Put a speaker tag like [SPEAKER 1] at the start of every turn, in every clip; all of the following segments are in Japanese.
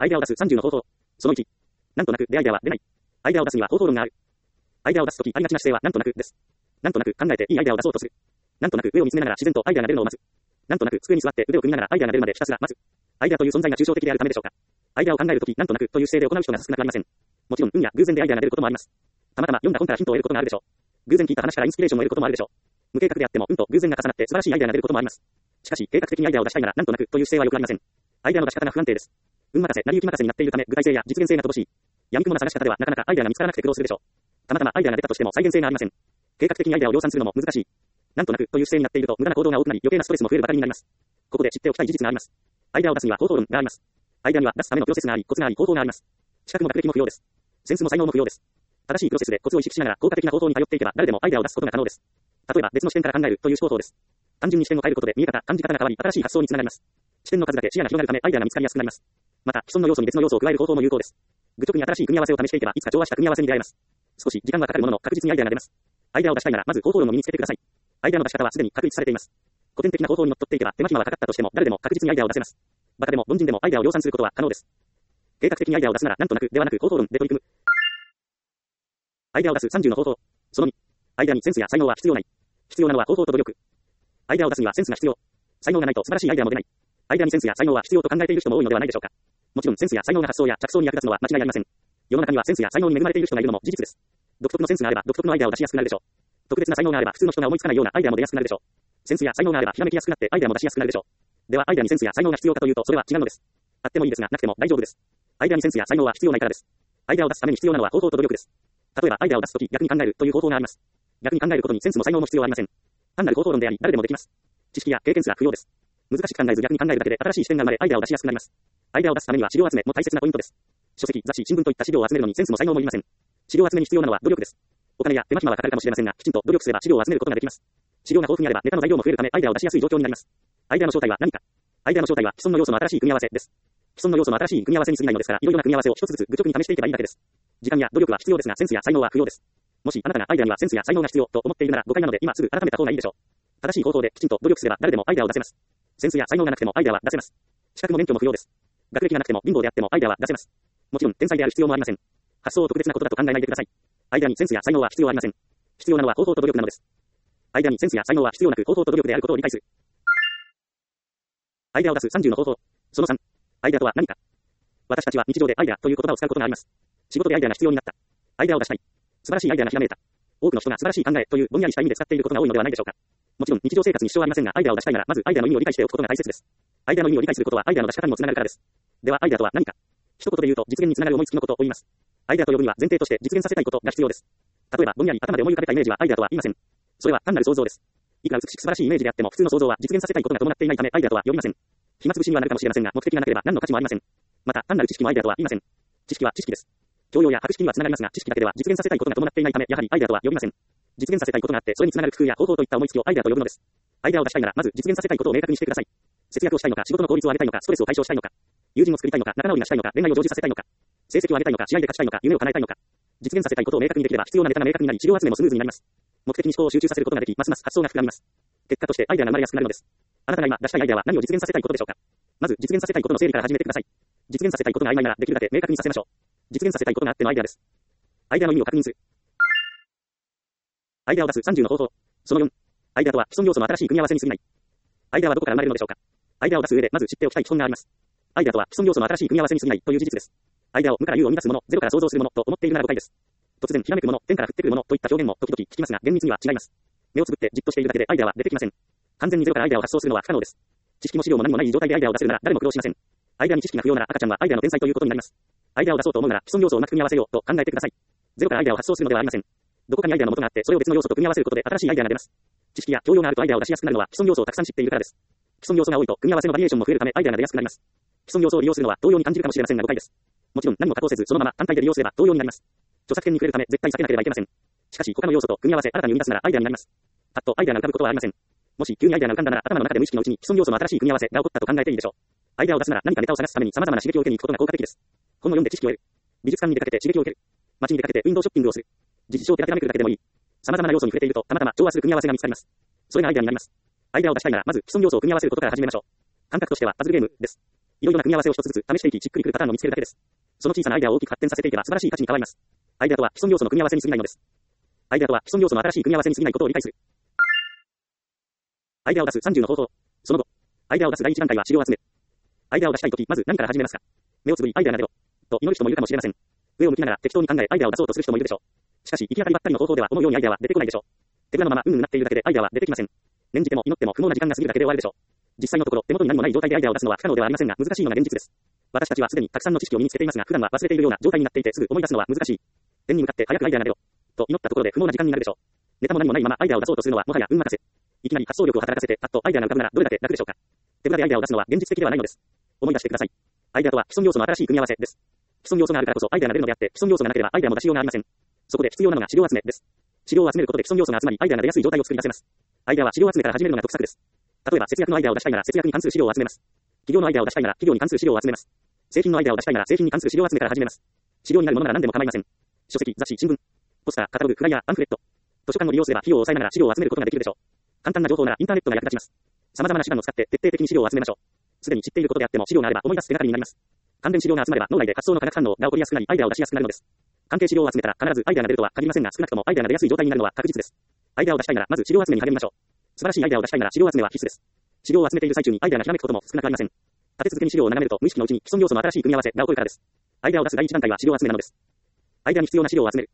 [SPEAKER 1] アイデアを出す30の方法。その1。なんとなくでアイデアは出ない。アイデアを出すには方法論がある。アイデアを出すときありがちな姿勢はなんとなくです。なんとなく考えていいアイデアを出そうとする。なんとなく上を見つめながら自然とアイデアが出るのを待つ。なんとなく机に座って腕を組みながらアイデアが出るまでひたすら待つ。アイデアという存在が抽象的であるためでしょうか。アイデアを考えるときなんとなくという姿勢で行う人が少なくありません。もちろん運や偶然でアイデアが出ることもあります。たまたま読んだ本からヒントを得ることがあるでしょう。偶然聞いた話からインスピレーションを得ることもあるでしょう。無計画であっても運と偶然が重なって素晴らしいアイデアが出ることもあります。しかし計画的にアイデアを出したいならなんとなくという姿勢はよくありません。アイデアの出し方が不安定です。運任せ、成り行き任せになっているため具体性や実現性が乏しい。闇雲な探し方ではなかなかアイデアが見つからなくて苦労するでしょう。たまたまアイデアが出たとしても再現性がありません。計画的にアイデアを量産するのも難しい。なんとなくという姿勢になっていると無駄な行動が多くなり余計なストレスも増えるばかりになります。ここで知っておきたい事実があります。アイデアを出すには方法論があります。アイデアには出すためのプロセスがあり、コツがあり、方法があります。資格も学歴も不要です。センスも才能も不要です。正しいプロセスでコツを意識しながら効果的な方法に頼っていけば誰でもアイデアを出すことが可能です。例えば別の視点から考えるという思考法です。単純に視点を変えることで見え方、感じ方が変わり、新しい発想につながります。視点の数だけ視野が広がるためアイデアが見つかりやすくなります。また既存の要素に別の要素を加える方法も有効です。愚直に新しい組み合わせを試していけばいつか調和した組み合わせに出会えます。少し時間はかかるものの確実にアイデアが出ます。アイデアを出したいならまず方法論を身につけてください。アイデアの出し方はすでに確立されています。古典的な方法にのっとっていけば手間暇はかかったとしても誰でも確実にアイデアを出せます。バカでも凡人でもアイデアを量産することは可能です。計画的にアイデアを出すならなんとなくではなく方法論で取り組む。アイデアを出す30の方法。その2。アイデアにセンスや才能は必要ない。必要なのは方法と努力。アイデアを出すにはセンスが必要。才能がないと素晴らしいアイデアも出ない。アイデアにセンスや才能は必要と考えている人も多いのではないでしょうか。もちろんセンスや才能が発想や着想に役立つのは間違いありません。世の中にはセンスや才能に恵まれている人がいるのも事実です。独特のセンスがあれば独特のアイデアを出しやすくなるでしょう。特別な才能があれば普通の人が思いつかないようなアイデアも出やすくなるでしょう。センスや才能があればひらめきやすくなってアイデアも出しやすくなるでしょう。ではアイデアにセンスや才能が必要かというとそれは違うのです。あってもいいですがなくても大丈夫です。アイデアにセンスや才能は必要ないからです。アイデアを出すために必要なのは方法と努力です。例えばアイデアを出すとき逆に考えるという方法があります。逆に考えることにセンスも才能も必要ありません。単なる方法論であり誰でもできます。知識や経験すら不要です。難しく考えず逆に考えるだけで新しい視点が生まれアイデアを出しやすくなります。アイデアを出すためには資料集めも大切なポイントです。書籍、雑誌、新聞といった資料を集めるのにセンスも才能もいりません。資料集めに必要なのは努力です。お金や手間暇はかかるかもしれませんが、きちんと努力すれば資料を集めることができます。資料が豊富にあればネタの材料も増えるためアイデアを出しやすい状況になります。アイデアの正体は何か。アイデアの正体は既存の要素の新しい組み合わせです。既存の要素の新しい組み合わせに過ぎないのですから、いろいろな組み合わせを一つずつ愚直に試していけばいいだけです。時間や努力は必要ですが、センスや才能は不要です。もしあなたがアイデアにはセンスや才能が必要と思っているなら誤解なので今すぐ改めた方がいいでしょう。正しい方法できちんと努力すれば誰でもアイデアを出せます。センスや才能がなくてもアイデアは出せます。資格も免許も不要です。学歴がなくても貧乏であってもアイデアは出せます。もちろん天才である必要もありません。発想を特別なことだと考えないでください。アイデアにセンスや才能は必要ありません。必要なのは方法と努力なのです。アイデアにセンスや才能は必要なく方法と努力であることを理解する。アイデアを出す30の方法。その3。アイデアとは何か。私たちは日常でアイデアという言葉を使うことがあります。仕事でアイデアが必要になった。アイデアを出したい。素晴らしいアイデアがひらめいた。多くの人が素晴らしい考えというぼんやりした意味で使っていることが多いのではないでしょうか。もちろん日常生活に支障はありませんが、アイデアを出したいならまずアイデアの意味を理解しておくことが大切です。アイデアの意味を理解することはアイデアの出し方にもつながるからです。ではアイデアとは何か。一言で言うと実現につながる思いつきのことを言います。アイデアと呼ぶには前提として実現させたいことが必要です。例えばぼんやり頭で思い浮かべたイメージはアイデアとは言いません。それは単なる想像です。いくら美しく素晴らしいイメージであっても普通の想像は実現させたいことが伴っていないためアイデアとは呼びません。暇つぶしにはなるかもしれませんが目的がなければ何の価値もありません。また単なる知識もアイデアとは言いません。知識は知識です。教養や博識にはつながりますが知識だけでは実現させたいことが伴っていないためやはりアイデアとは呼びません。実現させたいことがあってそれにつながる工夫や方法といった思いつきをアイデアと呼ぶのです。アイデアを出したいならまず実現させたいことを明確にしてください。節約をしたいのか仕事の効率を上げたいのかストレスを解消したいのか友人を作りたいのか仲直りがしたいのか恋愛を成就させたいのか成績を上げたいのか試合で勝ちたいのか夢を叶えたいのか実現させたいことを明確にできれば必要なネタが明確になり資料集めもスムーズになります。目的に思考を集中させることができますます発想が膨らみます。結果としてアイデアが生まれやすくなるのです。あなたが今出したいアイデアは何を実現させたいことでしょうか。まず実現させたいことの整理から始めてください。実現させたいことが曖昧ならできるだけ明確にさせましょう。実現させたいことがあってのアイデアです。アイデアの意味を確認する。アイデアを出す30の方法。その4。アイデアとは既存要素の新しい組み合わせに過ぎない。アイデアはどこから生まれるのでしょうか。アイデアを出す上でまず知っておきたい基本があります。アイデアとは既存要素の新しい組み合わせに過ぎないという事実です。アイデアを無から有を生み出すもの、ゼロから想像するものと思っているなら誤解です。突然ひらめくもの、天から降ってくるものといった表現も時々聞きますが厳密には違います。目をつぶってじっとしているだけでアイデアは出てきません。完全にゼロからアイデアを発想するのは不可能です。知識も資料も何もない状態でアイデアを出せるなら誰も苦労しません。アイデアに知識が不要なら赤ちゃんはアイデアの天才ということになります。アイデアを出そうと思うなら既存要素をうまく組み合わせようと考えてください。ゼロからアイデアを発想するのではありません。どこかにアイデアの元があってそれを別の要素と組み合わせることで新しいアイデアが出ます。知識や教養があるとアイデアを出しやすくなるのは既存要素をたくさん知っているからです。既存要素が多いと組み合わせのバリエーションも増えるためアイデアが出やすくなります。既存要素を利用するのは同様に感じるかもしれませんが誤解です。もちろん何も加工せずそのまま単体で利用すれば同様になります。著作権に触れるため絶対避けなければいけません。しかし他の要素と組み合わせ新たに生み出すならアイデアになります。パッとアイデアが浮かぶことはありません。もし急にアイデアが浮かんだなら頭の中で無意識のうちに既存要素の新しい組み合わせが起こったと考えていいでしょう。アイデアを出すなら何かネタを探すために様々な刺激を受けに行くことが効果的です。本を読んで知識を得る。美術館に出かけて刺激を受ける。街に出かけてウィンドウショッピングをする。実地書を手当てらめくるだけでもいい。様々な要素に触れているとたまたま調和する組み合わせが見つかります。それがアイデアになります。アイデアを出したいならまず既存要素を組み合わせることから始めましょう。感覚としてはパズルゲームです。 いろいろな組み合わせを一つずつ試していき、しっくりくるパターンを見つけるだけです。その小さなアイデアを大きく発展させていけば素晴らしい価値に変わります。アイデアとは既存要素の組み合わせに過ぎないのです。アイデアとは既存要素の新しい組み合わせに過ぎないことを理解する。アイデアを出す30の方法。その後、アイデアを出す第一段階は資料を集める。アイデアを出したいとき、まず何から始めますか。目をつぶりアイデアが出ろ。と祈る人もいるかもしれません。上を向きながら適当に考えアイデアを出そうとする人もいるでしょう。しかし、行き当たりばったりの方法では思うようにアイデアは出てこないでしょう。手ぶらのままなっているだけでアイデアは出てきません。念じても祈っても不毛な時間が過ぎるだけで終わるでしょう。実際のところ、手元に何もない状態でアイデアを出すのは不可能ではありませんが、難しいのが現実です。私たちはすでにたくさんの知識を身につけていますが、普段は忘れているような状態になっていてすぐ思い出すのは難しい。天に向かって早くアイデアが出ろ。と祈ったところで不毛な時間になるでしょう。ネタも何もないままアイデアを出そうとするのはもはや運任せ。いきなり発想力を働かせてパッとアイデアが浮かぶならどれだけ楽でしょうか。手ぶらでアイデアを出すのは現実的ではないのです。思い出してください。アイデアとは既存要素の新しい組み合わせです。既存要素があるからこそアイデアが出るのであって、既存要素がなければアイデアも出しようがありません。そこで必要なのが資料集めです。資料を集めることで既存要素が集まり、アイデアが出やすい状態を作り出せます。アイデアは資料集めから始めるのが得策です。例えば、節約のアイデアを出したいなら節約に関する資料を集めます。企業のアイデアを出したいなら企業に関する資料を集めます。製品のアイデアを出したいなら製品に関する資料集めから始めます。資料になるものなら何でも構いません。書籍、雑誌、新聞、ポスター、カタログ、フライヤー、パンフレット。図書館を利用すれば費用を抑えながら資料を集めることができるでしょう。簡単な情報ならインターネットが役立ちます。様々な手段を使って徹底的に資料を集めましょう。すでに知っていることであっても資料があれば思い出す手がかりになります。関連資料が集まれば脳内で発想の化学反応が起こりやすくなりアイデアを出しやすくなるのです。関係資料を集めたら必ずアイデアが出るとは限りませんが、少なくともアイデアが出やすい状態になるのは確実です。アイデアを出したいならまず資料集めに励みましょう。素晴らしいアイデアを出したいなら資料集めは必須です。資料を集めている最中にアイデアがひらめくことも少なくありません。立て続けに資料を眺めると無意識のうちに既存要素の新しい組み合わせが起こるからです。アイデアを出す第一段階は資料集めなのです。アイデアに必要な資料を集める。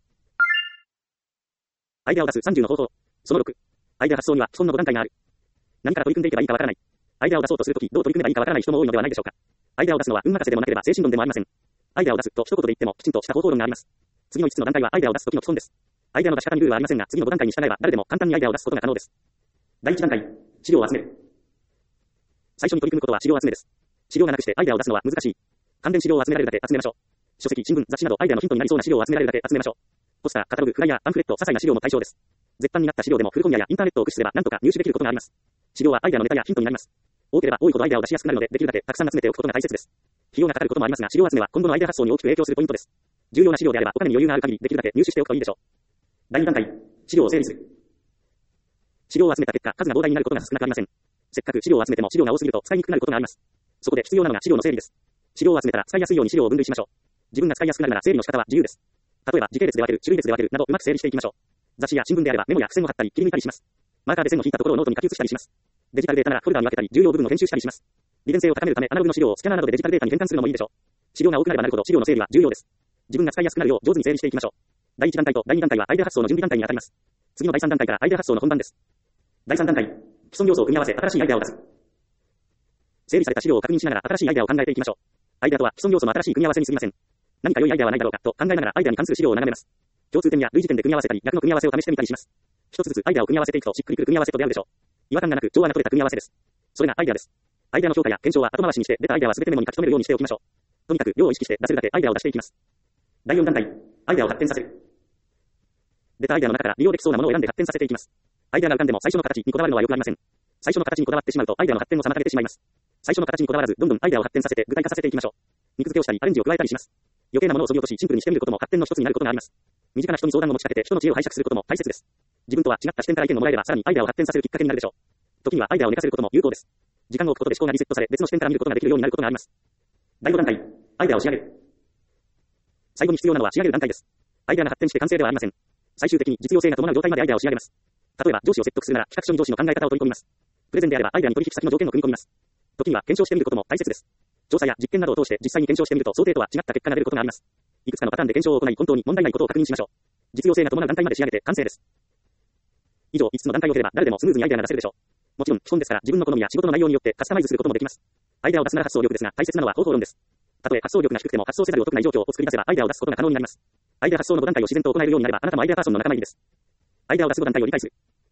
[SPEAKER 1] アイデアを出す30の方法。その6。アイデア発想には基本の5段階がある。何から取り組んでいけばいいかわからない。アイデアを出そうとするときどう取り組めばいいかわからない人も多いのではないでしょうか。アイデアを出すのは運任せでもなければ精神論でもありません。アイデアを出すと一言で言ってもきちんとした方法論があります。次の5つの段階はアイデアを出すときの基本です。アイデアの出し方にルールはありませんが、次の5段階に従えば誰でも簡単にアイデアを出すことが可能です。第1段階、資料を集める。最初に取り組むことは資料集めです。資料がなくしてアイデアを出すのは難しい。関連資料を集められるだけ集めましょう。書籍、新聞、雑誌などアイデアのヒントになりそうな資料を集められるだけ集めましょう。ポスター、カタログ、フライヤー、パンフレット、些細な資料も対象です。絶版になった資料でもフルコミアやインターネットを駆使すれば何とか入手できることがあります。資料はアイデアのネタやヒントになります。多ければ多いほどアイデアを出しやすくなるので、できるだけたくさん集めておくことが大切です。費用がかかることもありますが、資料集めは今後のアイデア発想に大きく影響するポイントです。重要な資料であればお金に余裕がある限りできるだけ入手しておくといいでしょう。第2段階、資料を整理する。資料を集めた結果、数が膨大になることが少なくありません。せっかく資料を集めても資料が多すぎると使いにくくなることがあります。そこで必要なのが資料の整理です。資料を集めたら使いやすいように資料を分類しましょう。自分が使いやすくなるなら整理の仕方は自由です。例えば時系列で分ける、種類別で分けるなどうまく整理していきましょう。雑誌や新聞であればメモや付箋を貼ったり切り抜いたりします。マーカーで線を引いたところをノートに書き写したりします。デジタルデータならフォルダに分けたり重要部分を編集したりします。利便性を高めるためアナログの資料をスキャナーなどでデジタルデータに変換するのもいいでしょう。資料が多くなればなるほど資料の整理は重要です。自分が使いやすくなるよう上手に整理していきましょう。第1段階と第2段階はアイデア発想の準備段階に当たります。次の第3段階からアイデア発想の本番です。第3段階、既存要素を組み合わせ新しいアイデアを出す。整理された資料を確認しながら新しいアイデアを考えていきましょう。アイデアとは既存要素の新しい組み合わせに過ぎません。何か良いアイデアはないだろうかと考えながらアイデアに関する資料を眺めます。共通点や類似点で組み合わせたり逆の組み合わせを試してみたりします。一つずつアイデアを組み合わせていくとしっくりくる組み合わせと出会うでしょう。違和感がなく調和が取れた組み合わせです。それがアイデアです。アイデアの評価や検証は後回しにして出たアイデアは全てメモに書き留めるようにしておきましょう。とにかく量を意識して出せるだけアイデアを出していきます。第4段階、アイデアを発展させる。出たアイデアの中から利用できそうなものを選んで発展させていきます。アイデアが浮かんでも最初の形にこだわるのは良くありません。最初の形にこだわってしまうとアイデアの発展を妨げてしまいます。最初の形にこだわらずどんどんアイデアを発展させて具体化させていきましょう。肉付けをしたりアレンジを加えたりします。余計なものを削ぎ落としシンプルにしてみることも発展の一つになることがあります。身近な人に相談を持ちかけて人の知恵を拝借することも大切です。自分とは違った視点から意見をもらえればさらにアイデアを発展させるきっかけになるでしょう。時にはアイデアを寝かせることも有効です。時間を置くことで思考がリセットされ別の視点から見ることができるようになることがあります。第5段階、アイデアを仕上げる。最後に必要なのは仕上げる段階です。アイデアが発展して完成ではありません。最終的に実用性が伴う状態までアイデアを仕上げます。例えば上司を説得するなら企画書に上司の考え方を取り込みます。プレゼンであればアイデアに取引先の条件を組み込みます。時には検証してみることも大切です。調査や実験などを通して実際に検証してみると想定とは違った結果が出ることがあります。いくつかのパターンで検証を行い本当に問題ないことを確認しましょう。実用性が伴う段階まで仕上げて完成です。以上5つの段階を経れば誰でもスムーズにアイデアが出せるでしょう。もちろん基本ですから自分の好みや仕事の内容によってカスタマイズすることもできます。アイデアを出すなら発想力ですが大切なのは方法論です。たとえ発想力が低くても発想せざるを得ない状況を作り出せばアイデアを出すことが可能になります。アイデア発想の5段階を自然と行えるようになればあなたもアイデアパーソンの仲間入りです。アイデアを出す5段階を理解する。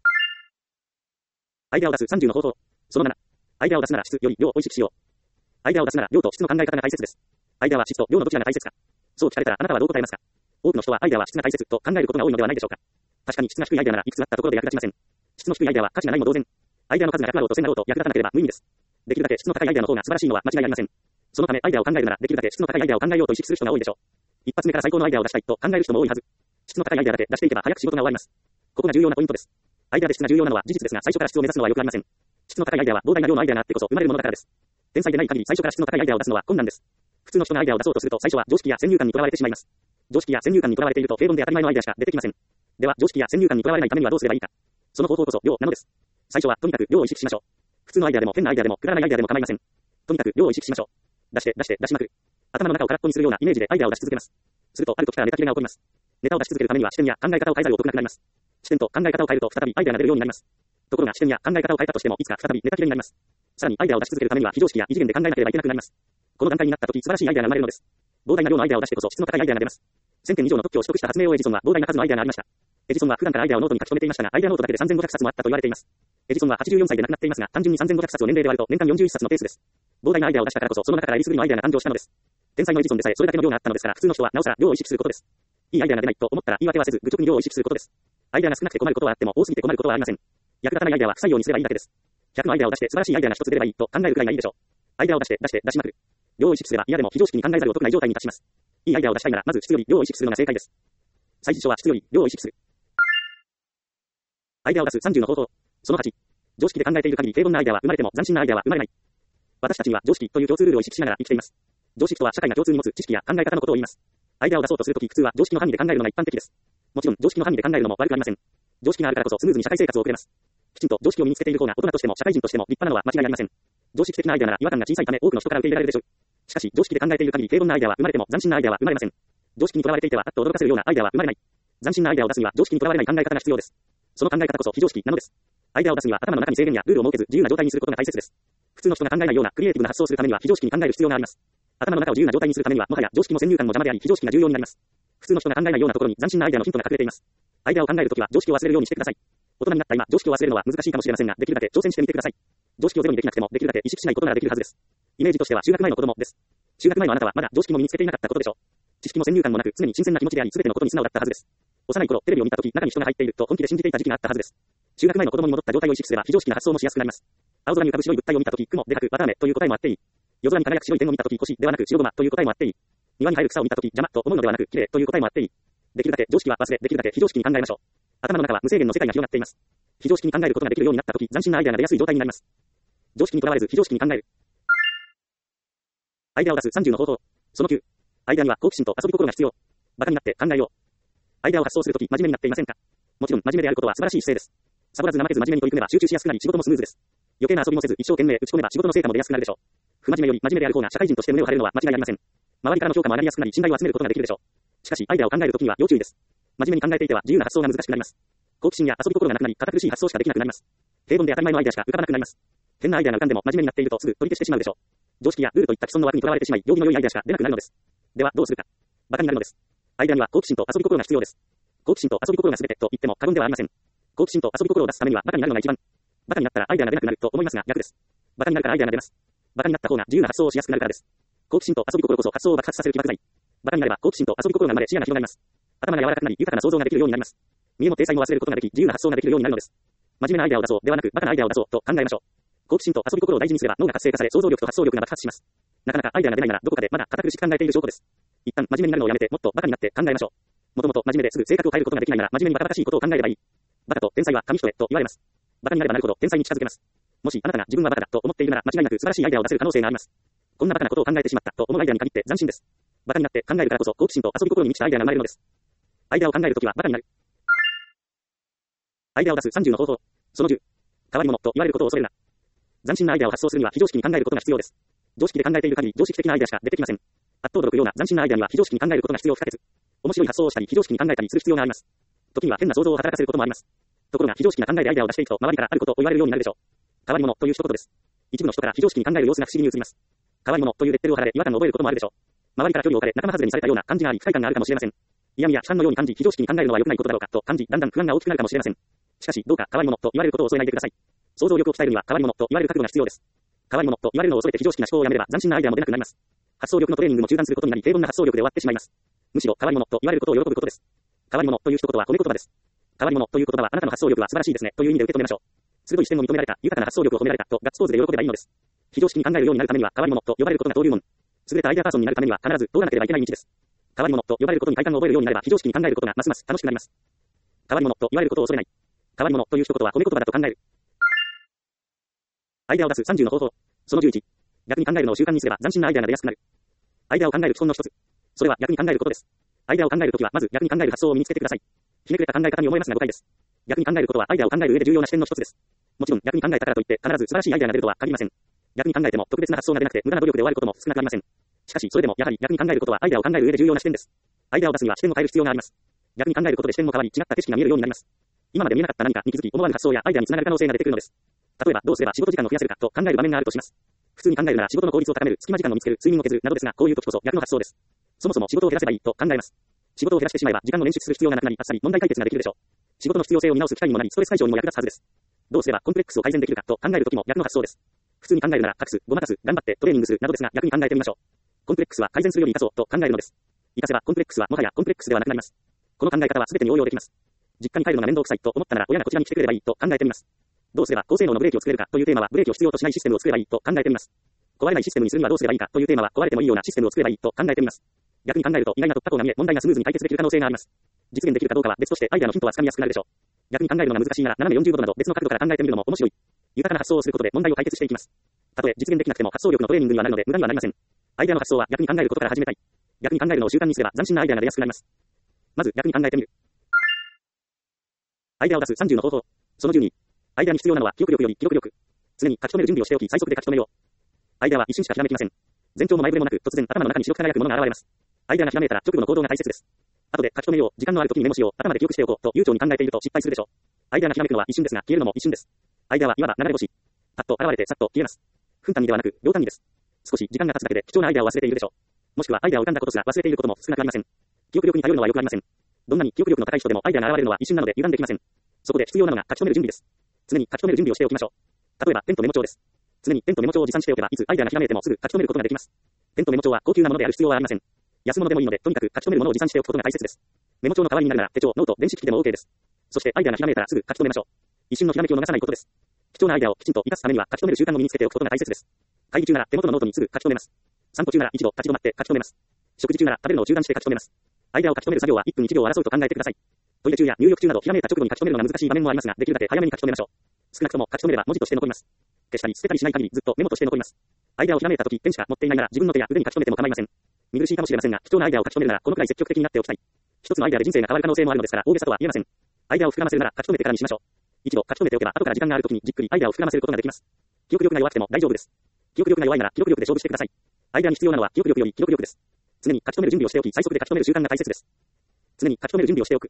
[SPEAKER 1] アイデアを出す30の方法。その7。アイデアを出すなら質より量を意識しよう。アイデアを出すなら量と質の考え方が大切です。アイデアは質と量のどちらが大切か。そう聞かれたらあなたはどう答えますか。多くの人はアイデアは質が大切と考えることが多いのではないでしょうか。確かに質が低いアイデアならいくつあったところで役立ちません。質の低いアイデアは価値がないも同然。アイデアの数が100あろうと1000あろうと役立たなければ無意味です。できるだけ質の高いアイデアの方が素晴らしいのは間違いありません。そのためアイデアを考えるならできるだけ質の高いアイデアを考えようと意識する人が多いでしょう。一発目から最高のアイデアを出したいと考える人も多いはず。質の高いアイデアだけ出していけば早く仕事が終わります。ここが重要なポイントです。アイデアで質が重要なのは事実ですが最初から質を目指すのはよくありません。質の高いアイデアは膨大な量のアイデアがあってこそ生まれるものだからです。 天才でない限り最初から質の高いアイデアを出すのは困難です。普通の人がアイデアを出そうとすると最初は常識や先入観にとらわれてしまいます。常識や先入観にとらわれていると平凡で当たり前のアイデアしか出てきません。では常識や先入観にとらわれないためにはどうすればいいか。その方法こそ量なのです。最初はとにかく量を意識しましょう。普通のアイデアでも変なアイデアでもくだらないアイデアでも構いません。とにかく量を意識しましょう。出しまくる。頭の中を空っぽにするようなイメージでアイデアを出し続けます。するとある時からネタ切れが起こります。ネタを出し続けるためには視点や考え方を変えざるを得なくなります。視点と考え方を変えると再びアイデアが出るようになります。ところが視点や考え方を変えたとしてもいつか再びネタ切れになります。さらにアイデアを出し続けるためには非常識や異次元で考えなければいけなくなります。この段階になった時素晴らしいアイデアが生まれるのです。膨大な量のアイデアを出してこそ質の高いアイデアが出ます。1000件以上の特許を取得した発明王エジソンは膨大な数のアイデアがありました。エジソンは普段からアイデアをノートに書き留めていましたが、アイデアノートだけで3500冊もあったと言われています。エジソンは84歳で亡くなっていますが、単純に3500冊を年齢で割ると年間41冊のペースです。膨大なアイデアを出したからこそその中からえりすぐりのアイデアが誕生したのです。天才のエジソンでさえそれだけの量があったのですから、普通の人はなおさら量を意識することです。いいアイデアが出ないと思ったら言い訳はせず、愚直に量を意識することです。アイデアが少なくて困ることはあっても多すぎて困ることはありません。役立たないアイデアは不採用にすればいいだけです。100のアイデアを出して素晴らしいアイデアが一つ出ればいいと考えるくらいがいいでしょう。アイデアを出しまくる。量を意識すれば嫌でも非常識に考えざるを得ない状態に達します。いいアイデアを出したいならまず質より量を意識するのが正解です。最初は質より量を意識する。アイデアを出す30の方法。その8。常識で考えている限り平凡なアイデアは生まれても斬新なアイデアは生まれない。私たちには常識という共通ルールを意識しながら生きています。常識とは社会が共通に持つ知識や考え方のことを言います。アイデアを出そうとするとき普通は常識の範囲で考えるのが一般的です。もちろん常識の範囲で考えるのも悪くありません。常識があるからこそスムーズに社会生活を送れます。きちんと常識を身につけている方が大人としても社会人としても立派なのは間違いありません。常識的なアイデアなら違和感が小さいため多くの人から受け入れられるでしょう。しかし常識で考えている限り平凡なアイデアは生まれても斬新なアイデアは生まれません。常識にとらわれていてはあっと驚かせるようなアイデアは生まれない。斬新なアイデアを出すには常識にとらわれない考え方が必要です。その考え方こそ非常識なのです。アイデアを出すには頭の中に制限やルールを設けず自由な状態にすることが大切です。普通の人が考えないようなクリエイティブな発想をするためには非常識に考える必要があります。頭の中を自由な状態にするためにはもはや常識も先入観も邪魔であり非常識が重要になります。普通の人が考えないようなところに斬新なアイデアのヒントが隠れています。アイデアを考えるときは常識を忘れるようにしてください。大人になった今常識を忘れるのは難しいかもしれませんができるだけ挑戦してみてください。常識をゼロにできなくてもできるだけ意識しないことならできるはずです。イメージとしては中学前の子供です。中学前のあなたはまだ常識も身につけていなかったことでしょう。知識も先入観もなく常に新鮮な気持ちであり全てのことに素直だったはずです。幼い頃テレビを見たとき中に人が入っていると本気で信じていた時期があったはずです。中学前の子供に戻った状態を意識すれば非常識な発想もしやすくなります。青空に浮かぶ白い物体を見たとき雲でかく綿あめという答えもあっていい。夜空に輝く白い点を見たとき星ではなく白ゴマという答えもあっていい。庭に生える草を見たとき邪魔と思うのではなく綺麗という答えもあっていい。できるだけ常識は忘れできるだけ非常識に考えましょう。頭の中は無制限の世界が広がっています。非常識に考えることができるようになったとき斬新なアイデアが出やすい状態になります。常識にとらわれず非常識に考える。アイデアを出す30の方法。その9。アイデアには好奇心と遊び心が必要。バカになって考えよう。アイデアを発想するとき真面目になっていませんか？もちろん真面目であることは素晴らしい姿勢です。サボらず怠けず真面目に取り組めば集中しやすくなり仕事もスムーズです。余計な遊びもせず一生懸命打ち込めば仕事の成果も出やすくなるでしょう。不真面目より真面目である方が社会人として胸を張れるのは間違いありません。周りからの評価も上がりやすくなり信頼を集めることができるでしょう。しかしアイデアを考えるときには要注意です。真面目に考えていては自由な発想が難しくなります。好奇心や遊び心がなくなり堅苦しい発想しかできなくなります。平凡で当たり前のアイデアしか浮かばなくなります。変なアイデアが浮かんでも真面目になっているとすぐ取り消してしまうでしょう。常識やルールといった既存の枠にとらわれてしまい行儀の良いアイデアしか出なくなるのです。ではどうするか。バカになるのです。アイデアには好奇心と遊び心が必要です。好奇心と遊び心が全てと言っても過言ではありません。好奇心と遊び心を出すためにはバカになるのが一番。バカになったらアイデアが出なくなると思いますが逆です。バカになるからアイデアが出ます。バカになった方が自由な発想をしやすくなるからです。好奇心と遊び心こそ発想を爆発させる起爆剤。バカになれば好奇心と遊び心が生まれ視野が広がります。頭が柔らかくなり豊かな想像ができるようになります。見栄も体裁も忘れることができ自由な発想ができるようになるのです。真面目なアイデアを出そうではなくバカなアイデアを出そうと考えましょう。好奇心と遊び心を大事にすれば脳が活性化され想像力と発想力が爆発します。なかなかアイデアが出ないならどこかでまだ堅苦しく考えている証拠です。一旦真面目になるのをやめてもっとバカになって考えましょう。もともと真面目ですぐ性格を変えることができないなら真面目にバカバカしいことを考えればいい。バカと天才は紙一重と言われます。バカになればなるほど天才に近づけます。もしあなたが自分はバカだと思っているなら間違いなく素晴らしいアイデアを出せる可能性があります。こんなバカなことを考えてしまったと思うアイデアに限って斬新です。バカになって考えるからこそ好奇心と遊び心に満ちたアイデアが生まれるのです。アイデアを考えるときはバカになる。アイデアを出す30の方法。その10。変わり者と言われることを恐れるな。斬新なアイデアを発想するには非常識に考えることが必要です。常識で考えている限り常識的なアイデアしか出てきません。あっと驚くような斬新なアイデアには非常識に考えることが必要不可欠。面白い発想をしたり非常識に考えたりする必要があります。時には変な想像を働かせることもあります。ところが非常識な考えでアイデアを出していくと周りからあることを言われるようになるでしょう。変わり者という一言です。一部の人から非常識に考える様子が不思議に映ります。変わり者というレッテルを貼られ違和感を覚えることもあるでしょう。周りから距離を置かれ仲間外れにされたような感じがあり不快感があるかもしれません。いやいや批判のように感じ非常識に考えるのは良くないことだろうかと感じだんだん不安が大きくなるかもしれません。しかしどうか変わり者と言われることを恐れないでください。想像力を鍛えるには変わり者と言われる覚悟が必要です。変わり者と言われるのを恐れて非常識な思考をやめれば斬新なアイデアも出なくなります。発想力のトレーニングも中断することになり平凡な発想力で終わってしまいます。むしろ変わり者と言われることを喜ぶことです。変わり者という一言は褒め言葉です。変わり者という言葉はあなたの発想力は素晴らしいですねという意味で受け止めましょう。鋭い視点を認められた豊かな発想力を褒められたとガッツポーズで喜べばいいのです。非常識に考えるようになるためには変わり者と呼ばれることが登竜門。優れたアイデアパーソンになるためには必ず通らなければいけない道です。変わり者と呼ばれることに快感を覚えるようになれば非常識に考えることがますます楽しくなります。変わり者と言われることを恐れない。変わり者という一言は褒め言葉だと考える。アイデアを出す30の方法。その11。 逆に考えるのを習慣にすれば斬新なアイデアが出やすくなる。アイデアを考える基本の一つ。それは逆に考えることです。アイデアを考えるときはまず逆に考える発想を身につけてください。ひねくれた考え方に思えますが誤解です。逆に考えることはアイデアを考える上で重要な視点の一つです。もちろん逆に考えたからといって必ず素晴らしいアイデアが出るとは限りません。逆に考えても特別な発想が出なくて無駄な努力で終わることも少なくありません。しかしそれでもやはり逆に考えることはアイデアを考える上で重要な視点です。アイデアを出すには視点を変える必要があります。逆に考えることで視点も変わり違った景色が見えるようになります。今まで見えなかった何かに気づき思わぬ発想やアイデアにつながる可能性が出てくるのです。例えばどうすれば仕事時間を増やせるかと考える場面があるとします。普通に考えるなら仕事の効率を高める、隙間時間を見つける、睡眠を削るなどですが、こういう時こそ逆の発想です。そもそも仕事を減らせばいいと考えます。仕事を減らしてしまえば時間を捻出する必要がなくなり、あっさり問題解決ができるでしょう。仕事の必要性を見直す機会にもなり、ストレス解消にも役立つはずです。どうすればコンプレックスを改善できるかと考える時も逆の発想です。普通に考えるなら隠す、ごまかす、頑張ってトレーニングするなどですが、逆に考えてみましょう。コンプレックスは改善するより生かそうと考えるのです。生かせばコンプレックスはもはやコンプレックスではなくなります。この考え方は全てに応用できます。実家に帰るのが面倒くさいと思ったなら親がこちらに来てくれればいいと考えてみます。どうすれば高性能のブレーキを作れるかというテーマはブレーキを必要としないシステムを作ればいいと考えてみます。壊れないシステムにするにはどうすればいいかというテーマは壊れてもいいようなシステムを作ればいいと考えてみます。逆に考えると意外な突破口が見え問題がスムーズに解決できる可能性があります。実現できるかどうかは別としてアイデアのヒントはつかみやすくなるでしょう。逆に考えるのが難しいなら斜め40度など別の角度から考えてみるのも面白い。豊かな発想をすることで問題を解決していきます。たとえ実現できなくても発想力のトレーニングにはなるので無駄にはなりません。アイデアの発想は逆に考えることから始めたい。逆に考えるのを習慣にすれば斬新なアイデアが出やすくなります。まず逆に考えてみる。アイデアを出す30の方法。その12。アイデアに必要なのは記憶力より記憶力。常に書き留める準備をしておき最速で書き留めよう。アイデアは一瞬しかひらめきません。前兆も前触れもなく突然頭の中に白く輝くものが現れます。アイデアがひらめいたら直後の行動が大切です。後で書き留めよう、時間のある時にメモしよう、頭で記憶しておこうと悠長に考えていると失敗するでしょう。アイデアがひらめくのは一瞬ですが消えるのも一瞬です。アイデアはいわば流れ星。パッと現れてさっと消えます。分単位ではなく秒単位です。少し時間が経つだけで貴重なアイデアを忘れているでしょう。もしくはアイデアを浮かんだことすら忘れていることも少なくありません。記憶力に頼るのはよくありません。どんなに記憶力の高い人でもアイデアが現れるのは一瞬なので油断できません。そこで必要なのが書き留める準備です。常に書き留める準備をしておきましょう。例えばペンとメモ帳です。常にペンとメモ帳を持参しておけばいつアイデアがひらめいてもすぐ書き留めることができます。ペンとメモ帳は高級なものである必要はありません。安物でもいいのでとにかく書き留めるものを持参しておくことが大切です。メモ帳の代わりになるなら手帳、ノート、電子機器でも OK です。そしてアイデアがひらめいたらすぐ書き留めましょう。一瞬のひらめきを逃さないことです。貴重なアイデアをきちんと活かすためには書き留める習慣を身につけておくことが大切です。会議中なら手元のノートにすぐ書き留めます。散歩中なら一度立ち止まって書き留めます。食事中なら食べるのを中断して書き留めます。アイデアを書き留める作業は1分1秒を争うと考えてください。トイレ中や入浴中などひらめいた直後に書き留めるのが難しい場面もありますが、できるだけ早めに書き留めましょう。少なくとも書き留めれば文字として残ります。消したり捨てたりしない限りずっとメモとして残ります。アイデアをひらめいたときペンしか持っていないなら自分の手や腕に書き留めても構いません。見苦しいかもしれませんが、貴重なアイデアを書き留めるならこのくらい積極的になっておきたい。一つのアイデアで人生が変わる可能性もあるのですから大げさとは言えません。アイデアを膨らませるなら書き留めてからにしましょう。一度書き留めておけば後から時間があるときにじっくりアイデアを膨らませることができます。記憶力が弱くても大丈夫です。記憶力が弱いなら記憶力で勝負してください。アイデアに必要なのは記憶力より記憶力です。常に書き留める準備をしておき最速で書き留める習慣が大切です。常に書き留める準備をしておく。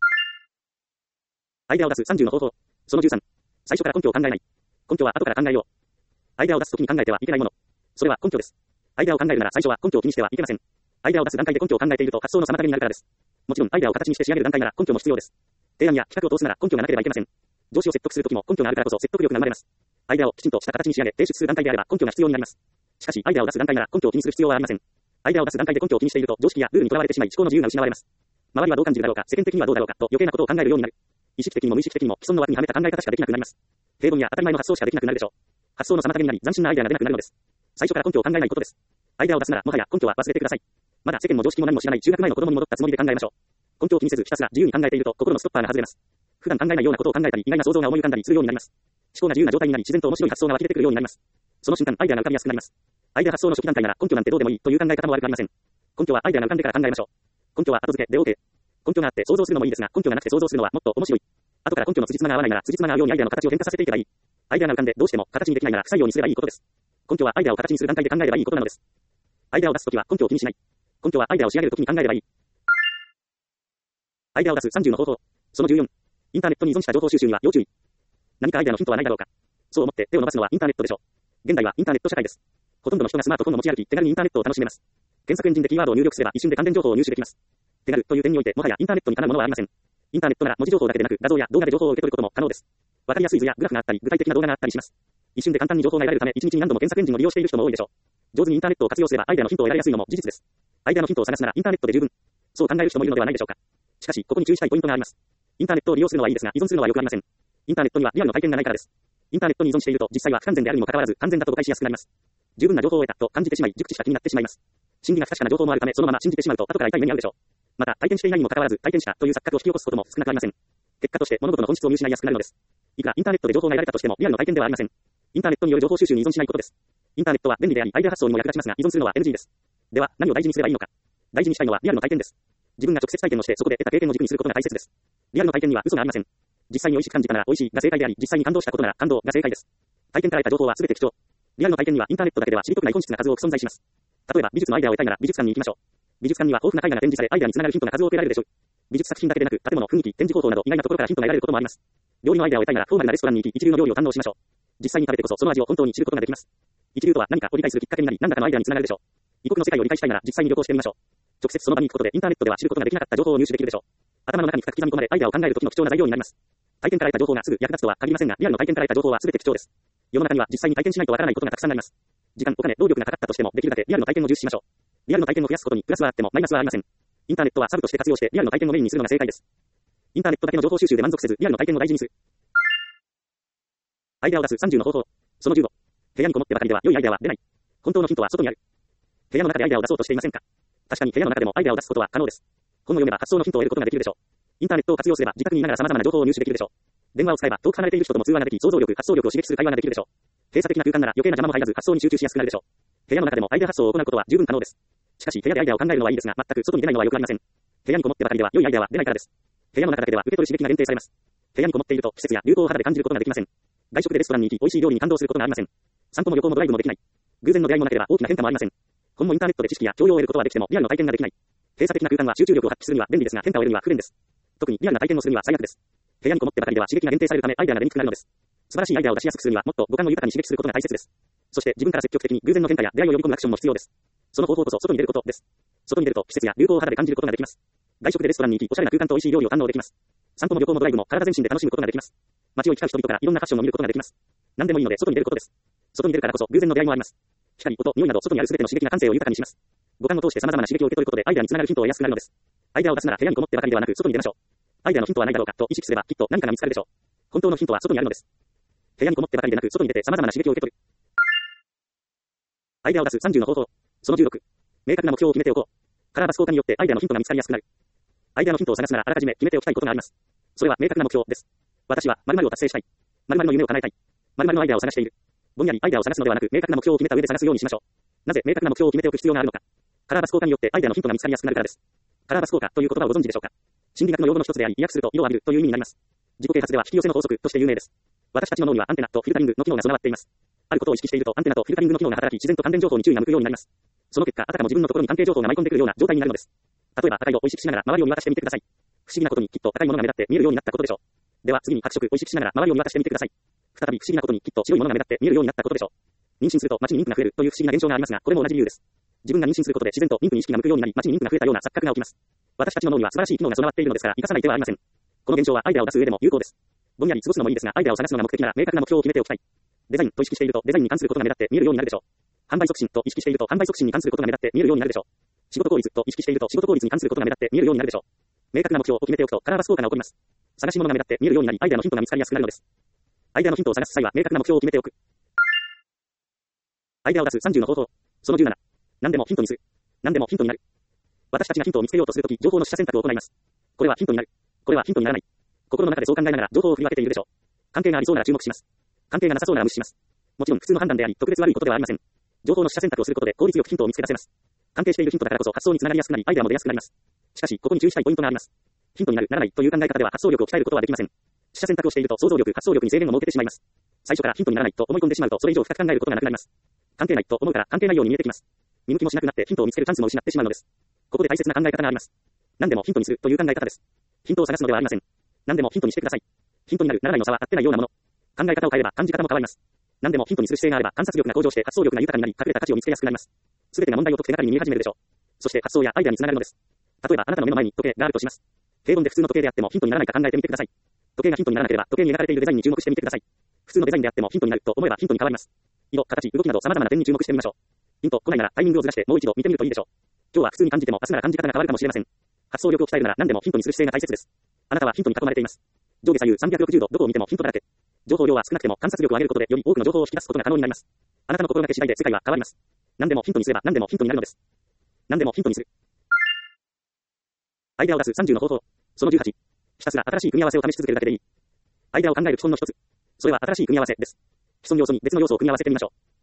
[SPEAKER 1] アイデアを出す30の方法。その13。最初から根拠を考えない。根拠は後から考えよう。アイデアを出すときに考えてはいけないもの。それは根拠です。アイデアを考えるなら最初は根拠を気にしてはいけません。アイデアを出す段階で根拠を考えていると発想の妨げになるからです。もちろんアイデアを形にして仕上げる段階なら根拠も必要です。提案や企画を通すなら根拠がなければいけません。上司を説得するときも根拠があるからこそ説得力が生まれます。アイデアをきちんとした形に仕上げ提出する段階であれば根拠が必要になります。しかしアイデアを出す段階なら根拠を気にする必要はありません。アイデアを出す段階で根拠を気にしていると常識やルールにとらわれてしまい思考の自由が失われます。周りはどう感じるだろうか、世間的にはどうだろうかと余計なことを考えるようになる。意識的にも無意識的にも既存の枠にはめた考え方しかできなくなります。平凡や当たり前の発想しかできなくなるでしょう。発想の妨げになり斬新なアイデアが出なくなるのです。最初から根拠を考えないことです。アイデアを出すならもはや根拠は忘れてください。まだ世間の常識も何も知らない中学前の子供に戻ったつもりで考えましょう。根拠を気にせずひたすら自由に考えていると心のストッパーが外れます。普段考えないようなことを考えたり意外な想像が思い浮かんだりするようになります。思考が自由な状態になり自然と面白い発想が湧き出てくるようになります。その瞬間アイデアが浮かびやすくなります。アイデア発想の初期段階なら根拠なんてどうでもいいという考え方も悪くありません。根拠はアイデアが浮かんでから考えましょう。根拠は後付けで OK。根拠があって想像するのもいいですが根拠がなくて想像するのはもっと面白い。後から根拠の辻褄が合わないなら辻褄が合うようにアイデアの形を変化させていけばいい。アイデアが浮かんでどうしても形にできないなら不採用にすればいいことです。根拠はアイデアを形にする段階で考えればいいことなのです。アイデアを出すときは根拠を気にしない。根拠はアイデアを仕上げるときに考えればいい。アイデアを出す30の方法。その14。インターネットに依存した情報収集には要注意。何かアイデアのヒントはないだろうか。そう思って手を伸ばすのはインターネットでしょう。現代はインターネット社会です。ほとんどの人がスマートフォンを持ち歩き手軽にインターネットを楽しめます。検索エンジンでキーワードを入力すれば一瞬で関連情報を入手できます。手軽という点においてもはやインターネットにかなうものはありません。インターネットなら文字情報だけでなく画像や動画で情報を受け取ることも可能です。わかりやすい図やグラフがあったり具体的な動画があったりします。一瞬で簡単に情報が得られるため一日に何度も検索エンジンを利用している人も多いでしょう。上手にインターネットを活用すればアイデアのヒントを得られやすいのも事実です。アイデアのヒントを探すならインターネットで十分。そう考える人もいるのではないでしょうか。しかしここに注意したいポイントがあります。インターネットを利用するのはいいですが依存するのはよくありません。インターネットにはリアルの体験がないからです。インターネットに依存していると実際は不完全であるにもかかわらず完全だと誤解しやすくなります。十分な情報を得たと感じてしまい熟知した気になってしまいます。真偽が不確かな情報もあるためそのまま信じてしまうと後から痛い目に遭うでしょう。また体験していないにもかかわらず体験したという錯覚を引き起こすことも少なくありません。結果として物事の本質を見失いやすくなるのです。いくらインターネットで情報が得られたとしてもリアルの体験ではありません。インターネットによる情報収集に依存しないことです。 インターネットは便利であり、アイデア発想にも役立ちますが、依存するのは NG です。では、何を大事にすればいいのか。大事にしたいのはリアルの体験です。自分が直接体験をして、そこで得た経験を軸にすることが大切です。リアルの体験には嘘がありません。実際に美味しく感じたなら美味しいが正解であり、実際に感動したことなら感動が正解です。体験から得た情報は全て貴重。リアルの体験にはインターネットだけでは知り得ない本質が数多く存在します。例えば、美術のアイデアを得たいなら美術館に行きましょう。美術館には豊富な絵画が展示され、アイデアにつながるヒントが数多く得られるでしょう。美術作品だけでなく、建物、雰囲気、展示方法など意外なところからヒントが得られることもあります。料理のアイデアを得たいならフォーマルなレストランに行き、一流の料理を堪能しましょう。実際に食べてこそその味を本当に知ることができます。一流とは何かを理解するきっかけになり、何らかのアイデアにつながるでしょう。異国の世界を理解したいなら実際に旅行してみましょう。直接その場に行くことでインターネットでは知ることができなかった情報を入手できるでしょう。頭の中に深く刻み込まれアイデアを考える時の貴重な材料になります。体験から得た情報がすぐ役立つとは限りませんが、リアルの体験から得た情報は全て貴重です。世の中には実際に体験しないとわからないことがたくさんあります。時間、お金、労力がかかったとしてもできるだけリアルの体験を重視しましょう。リアルの体験を増やすことにプラスはあってもマイナスはありません。インターネットはサブとして活用してリアルの体験をメインにするのが正解です。インターネットだけの情報収集で満足せず、リアルの体験を大事にする。アイデアを出す30の方法。その15。部屋にこもってばかりでは良いアイデアは出ない。本当のヒントは外にある。部屋の中でアイデアを出そうとしていませんか？確かに部屋の中でもアイデアを出すことは可能です。本を読めば発想のヒントを得ることができるでしょう。インターネットを活用すれば自宅にいながら様々な情報を入手できるでしょう。電話を使えば遠く離れている人とも通話ができ、想像力、発想力を刺激する会話ができるでしょう。閉鎖的な空間なら余計な邪魔も入らず発想に集中しやすくなるでしょう。部屋の中でもアイデア発想を行うことは十分可能です。しかし部屋でアイデアを考えるのはいいですが、全く外に出ないのは良くありません。部屋にこもってばかりでは良いアイデアは出ないからです。部屋の中だけでは受け取る刺激が限定されます。部屋にこもっていると季節や流行を肌で感じることができません。外食でレストランに行き美味しい料理に感動することがありません。散歩も旅行もドライブもできない。偶然の出会いもなければ大きな変化もありません。本もインターネットで知識や教養を得ることはできてもリアルの体験ができない。閉鎖的な空間は集中力を発揮するには便利ですが変化を得るには不便です。特にリアルな体験をするには最悪です。部屋にこもってばかりでは刺激が限定されるためアイデアが出にくくなるのです。素晴らしいアイデアを出しやすくするにはもっと五感を豊かに刺激することが大切です。そして自分から積極的に偶然の変化や出会いを呼び込むアクションも必要です。その方法こそ外に出ることです。外に出ると季節や流行を肌で感じることができます。外食でレストランに行きおしゃれな空間と美味しい料理を堪能できます。散歩も旅行もドライブも体全身で楽しむことができます。街を行き交う人々からいろんなファッションを見ることができます。何でもいいので外に出ることです。外に出るからこそ偶然の出会いもあります。光、音、匂いなど外にある全ての刺激が感性を豊かにします。五感を通して様々な刺激を受け取ることでアイデアにつながるヒントを得やすくなるのです。アイデアを出すなら部屋にこもってばかりではなく外に出ましょう。アイデアのヒントはないだろうかと意識すればきっと何かが見つかるでしょう。本当のヒントは外にあるのです。部屋にこもってばかりでなく外に出て様々な刺激を受け取る。アイデアを出す30の方法。その16。明確な目標を決めておこう。カラーバス効果によってアイデアのヒントが見つかりやすくなる。アイデアのヒントを探すならあらかじめ決めておきたいことがあります。それは明確な目標です。私は〇〇を達成したい。〇〇の夢を叶えたい。〇〇のアイデアを探している。ぼんやりアイデアを探すのではなく明確な目標を決めた上で探すようにしましょう。なぜ明確な目標を決めておく必要があるのか。カラーバス効果によってアイデアのヒントが見つかりやすくなるからです。カラーバス効果という言葉をご存知でしょうか。心理学の用語の一つであり、意訳すると色を浴びるという意味になります。自己啓発では引き寄せの法則として有名です。私たちの脳にはアンテナとフィルタリングの機能が備わっています。あることを意識しているとアンテナとフィルタリングの機能が働き自然と関連情報に注意が向くようになります。その結果、あたかも自分のところに関係情報が舞い込んでくるような状態になるのです。例えば、赤色を意識しながら周りを見渡してみてください。不思議なことにきっと赤いものが目立って見えるようになったことでしょう。では次に白色を意識しながら周りを見渡してみてください。再び不思議なことにきっと白いものが目立って見えるようになったことでしょう。妊娠すると街に妊婦が増えるという不思議な現象がありますが、これも同じ理由です。自分が妊娠することで自然と妊婦に意識が向くようになり、街に妊婦が増えたような錯覚が起きます。私たちの脳には素晴らしい機能が備わっているのですから、生かさない手はありません。この現象はアイデアを出す上でも有効です。ぼんやり過ごすのもいいですが、アイデアを探すのが目的なら明確な目標を決めておきたい。デザインと意識しているとデザインに関することが目立って見えるようになるでしょう。販売促進と意識していると販売促進に関することが目立って見えるようになるでしょう。仕事効率と意識していると仕事効率に関することが目立って見えるようになるでしょう。明確な目標を決めておくとカラーバス効果が起こります。探し物が目立って見えるようになり、アイデアのヒントが見つかりやすくなるのです。アイデアのヒントを探す際は明確な目標を決めておく。アイデアを出す30の方法。その17。何でもヒントにする。何でもヒントになる。私たちがヒントを見つけようとするとき、情報の取捨選択を行います。これはヒントになる。これはヒントにならない。心の中でそう考えながら情報を振り分けているでしょう。関係がありそうなら注目します。関係がなさそうなら無視します。もちろん普通の判断であり、特別悪いことではありません。情報の取捨選択をすることで効率よくヒントを見つけ出せます。関係しているヒントだからこそ発想につながりやすくなり、アイデアも出やすくなります。しかし、ここに注意したいポイントがあります。ヒントになる、ならないという考え方では発想力を鍛えることはできません。取捨選択をしていると想像力、発想力に制限を設けてしまいます。最初からヒントにならないと思い込んでしまうと、それ以上深く考えることがなくなります。関係ないと思うから関係ないように見えてきます。見向きもしなくなってヒントを見つけるチャンスも失ってしまうのです。ここで大切な考え方があります。何でもヒントにするという考え方です。ヒントを探すのではありません。何でもヒントにしてください。ヒントになる、ならないの差は合ってないようなもの。考え方を変えれば感じ方も変わります。何でもヒントにする姿勢があれば観察力が向上して発想力が豊かになり、隠れた価値を見つけやすくなります。すべてが問題を解く手がかりに見え始めるでしょう。そして発想やアイデアにつながるのです。例えばあなたの目の前に時計があるとします。平凡で普通の時計であってもヒントにならないか考えてみてください。時計がヒントにならなければ時計に描かれているデザインに注目してみてください。普通のデザインであってもヒントになると思えばヒントに変わります。色、形、動きなど様々な点に注目してみましょう。ヒント来ないならタイミングをずらしてもう一度見てみるといいでしょう。今日は普通に感じても明日なら感じ方が変わるかもしれません。発想力を鍛えるなら何でもヒントにする姿勢が大切です。あなたはヒントに囲まれています。上下左右360度どこを見てもヒントだらけ。情報量は少なくても観察力を上げることでより多くの情報を引き出すことが可能になります。あなたの心がけ次第で世界は変わります。何でもヒントにすれば何でもヒントになるのです。何でもヒントにする。アイデアを出す30の方法。その18。ひたすら新しい組み合わせを試し続けるだけでいい。アイデアを考える基本の一つ。それは新しい組み合わせです。既存要素に別の要素を組み合わせてみましょう。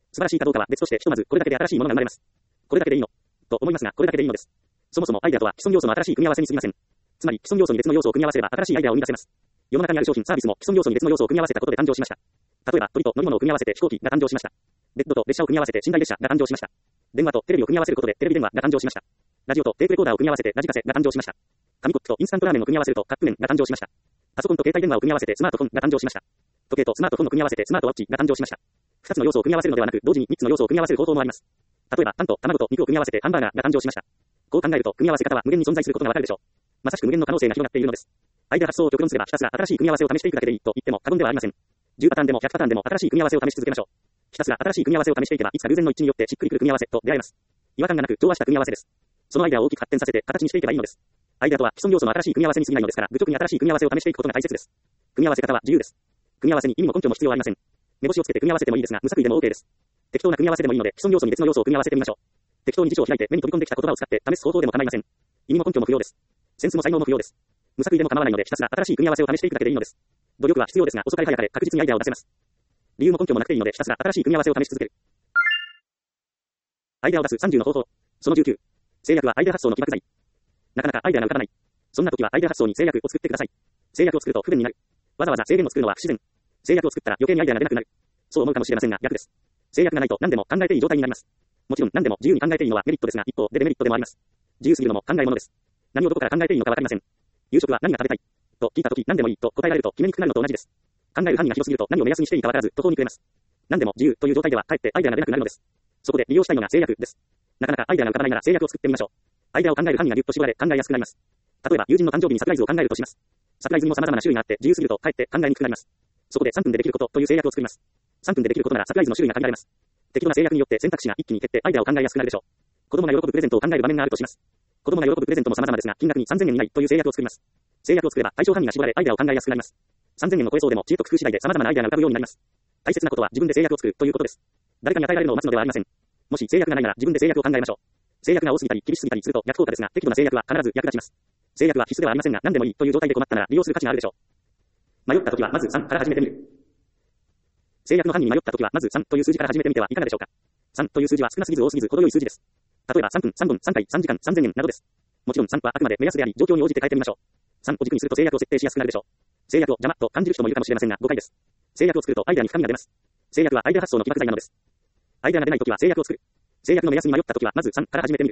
[SPEAKER 1] 素晴らしいかどうかは別として、ひとまずこれだけで新しいものが生まれます。これだけでいいのと思いますが、これだけでいいのです。そもそもアイデアとは既存要素の新しい組み合わせに過ぎません。つまり、既存要素に別の要素を組み合わせれば新しいアイデアを生み出せます。世の中にある商品、サービスも既存要素に別の要素を組み合わせたことで誕生しました。例えば、鳥と乗り物を組み合わせて飛行機が誕生しました。ベッドと列車を組み合わせて寝台列車が誕生しました。電話とテレビを組み合わせることでテレビ電話が誕生しました。ラジオとテープレコーダーを組み合わせてラジカセが誕生しました。紙コップとインスタントラーメンを組み合わせるとカップ麺が誕生しました。パソコンと携帯電話を組み合わせてスマートフォンが誕生しました。時計とスマートフォンを組み合わせてスマートウォッチが誕生しました。2つの要素を組み合わせるのではなく、同時に3つの要素を組み合わせる方法もあります。例えば、パンと卵と肉を組み合わせてハンバーガーが誕生しました。こう考えると、組み合わせ方は無限に存在することがわかるでしょう。まさしく無限の可能性が広がっているのです。アイデア発想を極論すれば、ひたすら新しい組み合わせを試していくだけでいいと言っても過言ではありません。10パターンでも100パターンでも新しい組み合わせを試し続けましょう。ひたすら新しい組み合わせを試していけば、いつか偶然の一致によってしっくりくる組み合わせと出会えます。違和感がなく調和した組み合わせです。そのアイデアを大きく発展させて形にしていけばいいのです。アイデアとは既存要素の新しい組み合わせに過ぎないのですから、愚直に新しい組み合わせを試していくことが大切です。組み合わせ方は自由です。組み合わせに意味も根拠も必要ありません。目星をつけて組み合わせてもいいですが、無作為でも OK です。適当な組み合わせでもいいので、既存要素に別の要素を組み合わせてみましょう。適当に辞書を開いて目に飛び込んできた言葉を使って試す方法でも構いません。意味も根拠も不要です。センスも才能も不要です。無作為でも構わないので、ひたすら新しい組み合わせを試していくだけでいいのです。努力は必要ですが、遅かれ早かれ確実にアイデアを出せます。理由も根拠もなくていいので、ひたすら新しい組み合わせを試し続ける。アイデアを出す30の方法。その19。制約はアイデア発想の起爆剤。なかなかアイデアが浮かばない。そんな時はアイデア発想に制約を作ってください。制約を作ると不便になる。わざわざ制限を作るのは不自然。制約を作ったら余計にアイデアが出なくなる。そう思うかもしれませんが、逆です。制約がないと何でも考えていい状態になります。もちろん何でも自由に考えていいのはメリットですが、一方でデメリットでもあります。自由すぎるのも考えものです。何をどこから考えていいのかわかりません。夕食は何が食べたいと聞いた時何でもいいと答えられると決めにくくなるのと同じです。考える範囲が広すぎると何を目安にしていいかわからず途方に暮れます。何でも自由という状態ではかえってアイデアが出なくなるのです。そこで利用したいのが制約です。なかなかアイデアが浮かばないなら制約を作ってみましょう。アイデアを考える範囲がギュッと絞られ考えやすくなります。例えば友人の誕生日にサプライズを考えるとします。サプライズにも様々な種類があって自由すぎるとかえって考えにくくなります。そこで3分でできることという制約を作ります。3分でできることならサプライズの種類が限られます。適度な制約によって選択肢が一気に減ってアイデアを考えやすくなるでしょう。子供が喜ぶプレゼントを考える場面があるとします。子供が喜ぶプレゼントも様々ですが、金額に3000円以内という制約を作ります。制約を作れば対象範囲が絞られアイデアを考えやすくなります。3000円の超えそうでも知恵と工夫次第で様々なアイデアが浮かぶようになります。大切なことは自分で制約を作るということです。誰かに与えられるのを待つのではありません。もし制約がないなら自分で制約を考えましょう。制約が多すぎたり厳しすぎたりすると逆効果ですが、適度な制約は必ず役立ちます。制約は必須ではありませんが、何でもいいという状態で困ったなら利用する価値があるでしょう。迷った時はまず3から始めてみる。制約の範囲に迷った時はまず3という数字から始めてみてはいかがでしょうか。3という数字は少なすぎず多すぎず程よい数字です。例えば3分、3分、3回、3時間、3000円などです。もちろん3はあくまで目安であり、状況に応じて変えてみましょう。3を軸にすると制約を設定しやすくなるでしょう。制約を邪魔と感じる人もいるかもしれませんが、誤解です。制約を作るとアイデアに深みが出ます。制約はアイデア発想の起爆剤なのです。アイデアが出ないときは制約を作る。制約の目安に迷ったときはまず3から始めてみる。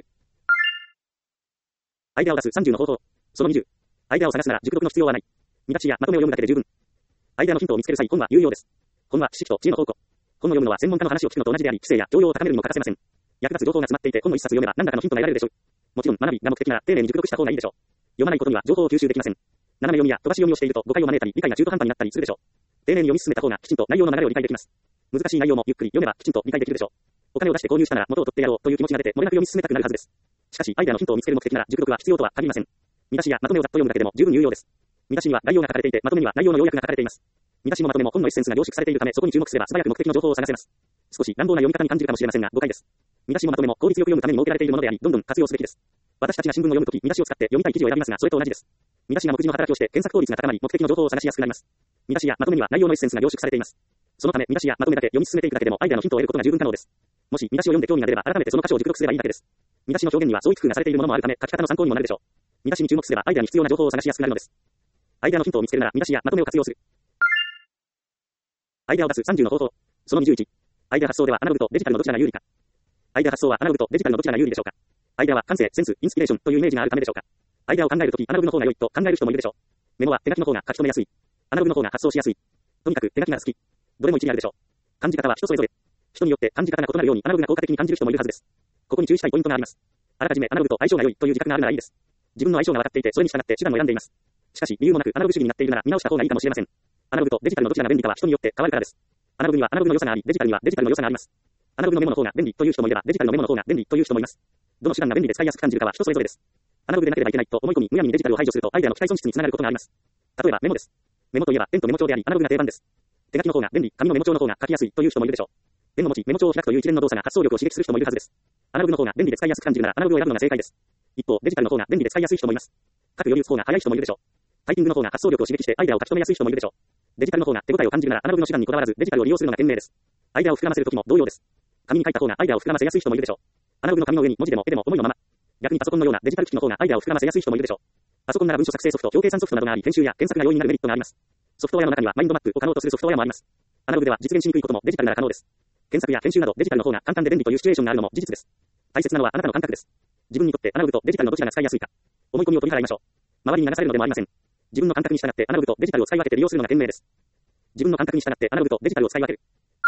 [SPEAKER 1] アイデアを出す30の方法。その20。アイデアを探すなら熟読の必要はない。見出しやまとめを読むだけで十分。アイデアのヒントを見つける際、本は有用です。本は知識と知恵の宝庫。本を読むのは専門家の話を聞くのと同じであり、知性や教養を高めるにも欠かせません。役立つ情報が詰まっていて、本を一冊読めば何らかのヒントが得られるでしょう。もちろん学びが目的なら丁寧に熟読した方がいいでしょう。読まないことには情報を吸収できません。斜め読みや飛ばし読みをしていると誤解を招いたり、理解が中途半端になったりするでしょう。丁寧に読み進めた方がきちんと内容の流れを理解できます。難しい内容もゆっくり読めばきちんと理解できるでしょう。お金を出して購入したなら元を取ってやろうという気持ちが出て、漏れなく読み進めたくなるはずです。しかし、アイデアのヒントを見つける目的なら熟読は必要とは限りません。見出しやまとめをざっと読むだけでも十分有用です。見出しには概要が書かれていて、まとめには内容の要約が書かれています。見出しもまとめも本のエッセンスが凝縮されているため、そこに注目すれば素早く目的の情報を探せます。少し乱暴な読み方に感じるかもしれませんが、誤解です。見出しもまとめも効率よく読むために設けられているものであり、どんどん活用すべきです。私たちが新聞を読むとき、見出しを使って読みたい記事を選びますが、それと同じです。見出しが目次の働きをして検索効率が高まり、目的の情報を探しやすくなります。見出しやまとめには内容のエッセンスが凝縮されています。そのため見出しやまとめだけ読み進めていくだけでもアイデアのヒントを得ることが十分可能です。もし見出しを読んで興味が出れば改めてその箇所を熟読すればいいだけです。見出しの表現には創意工夫がされているものもあるため、書き方の参考にもなるでしょう。見出しに注目すればアイデアに必要な情報を探しやすくなるのです。アイデアのヒントを見つけるなら見出しやまとめを活用する。アイデアを出す30の方法。その21。アイデア発想ではアナログとデジタルのどちらが有利か。アイデア発想はアナログとデジタルのどちらが有利でしょうか。アイデアは感性、センス、インスピレーションというイメージがあるためでしょうか。アイデアを考えるときアナログの方が良いと考える人もいるでしょう。メモは手書きの方が書き留めやすい。アナログの方が発想しやすい。とにかく手書きが好き。どれも一理あるでしょう。感じ方は人それぞれ。人によって感じ方が異なるようにアナログが効果的に感じる人もいるはずです。ここに注意したいポイントがあります。あらかじめアナログと相性が良いという自覚があるならいいです。自分の相性が分かっていてそれに従って手段を選んでいます。しかし理由もなくアナログ主義になっているなら見直した方がいいかもしれません。アナログとデジタルのどちらが便利かは人によって変わるからです。アナログにはアナログの良さがあり、デジタルにはデジタルの良さがあります。アナログのメモの方が便利という人もいれば、デジタルのメモの方が便利という人もいます。どの手段が便利で使いやすく感じるかは人それぞれです。アナログでなければいけないと思い込み、むやみにデジタルを排除するとアイデアの期待損失につながることがあります。例えばメモです。メモといえばペンとメモ帳であり、アナログが定番です。手書きの方が便利、紙のメモ帳の方が書きやすいという人もいるでしょう。ペンを持ちメモ帳を開くという一連の動作が発想力を刺激する人もいるはずです。アナログの方が便利で使いやすく感じるならアナログを選ぶのが正解です。一方、デジタルの方が便利で使いやすい人もいます。書くより打つ方が早い人もいるでしょう。タイピングの方が発想力を刺激してアイデアを書き留めやすい人もいるでしょう。デジタルの方が手応えを感じるならアナログの手段にこだわらずデジタルを利用するのが賢明です。アイデアを膨らませるときも同様です。 紙に書いた方がアイデアを膨らませやすい人もいるでしょう。アナログの紙の上に文字でも絵でも思いのまま。逆にパソコンのようなデジタル機器の方がアイデアを膨らませやすい人もいるでしょう。パソコンなら文書作成ソフト、表計算ソフトなどがあり、編集や検索が容易になるメリットがあります。ソフトウェアの中にはマインドマップを可能とするソフトウェアもあります。アナログでは実現しにくいこともデジタルなら可能です。検索や編集などデジタルの方が簡単で便利というシチュエーションがあるのも事実です。大切なのはあなたの感覚です。自分にとってアナログとデジタルのどちらが使いやすいか。思い込みを取り払いましょう。周りに流されるのでもありません。自分の感覚に従ってアナログとデジタルを使い分けて利用するのが賢明です。自分の感覚に従ってアナログとデジタルを使い分ける。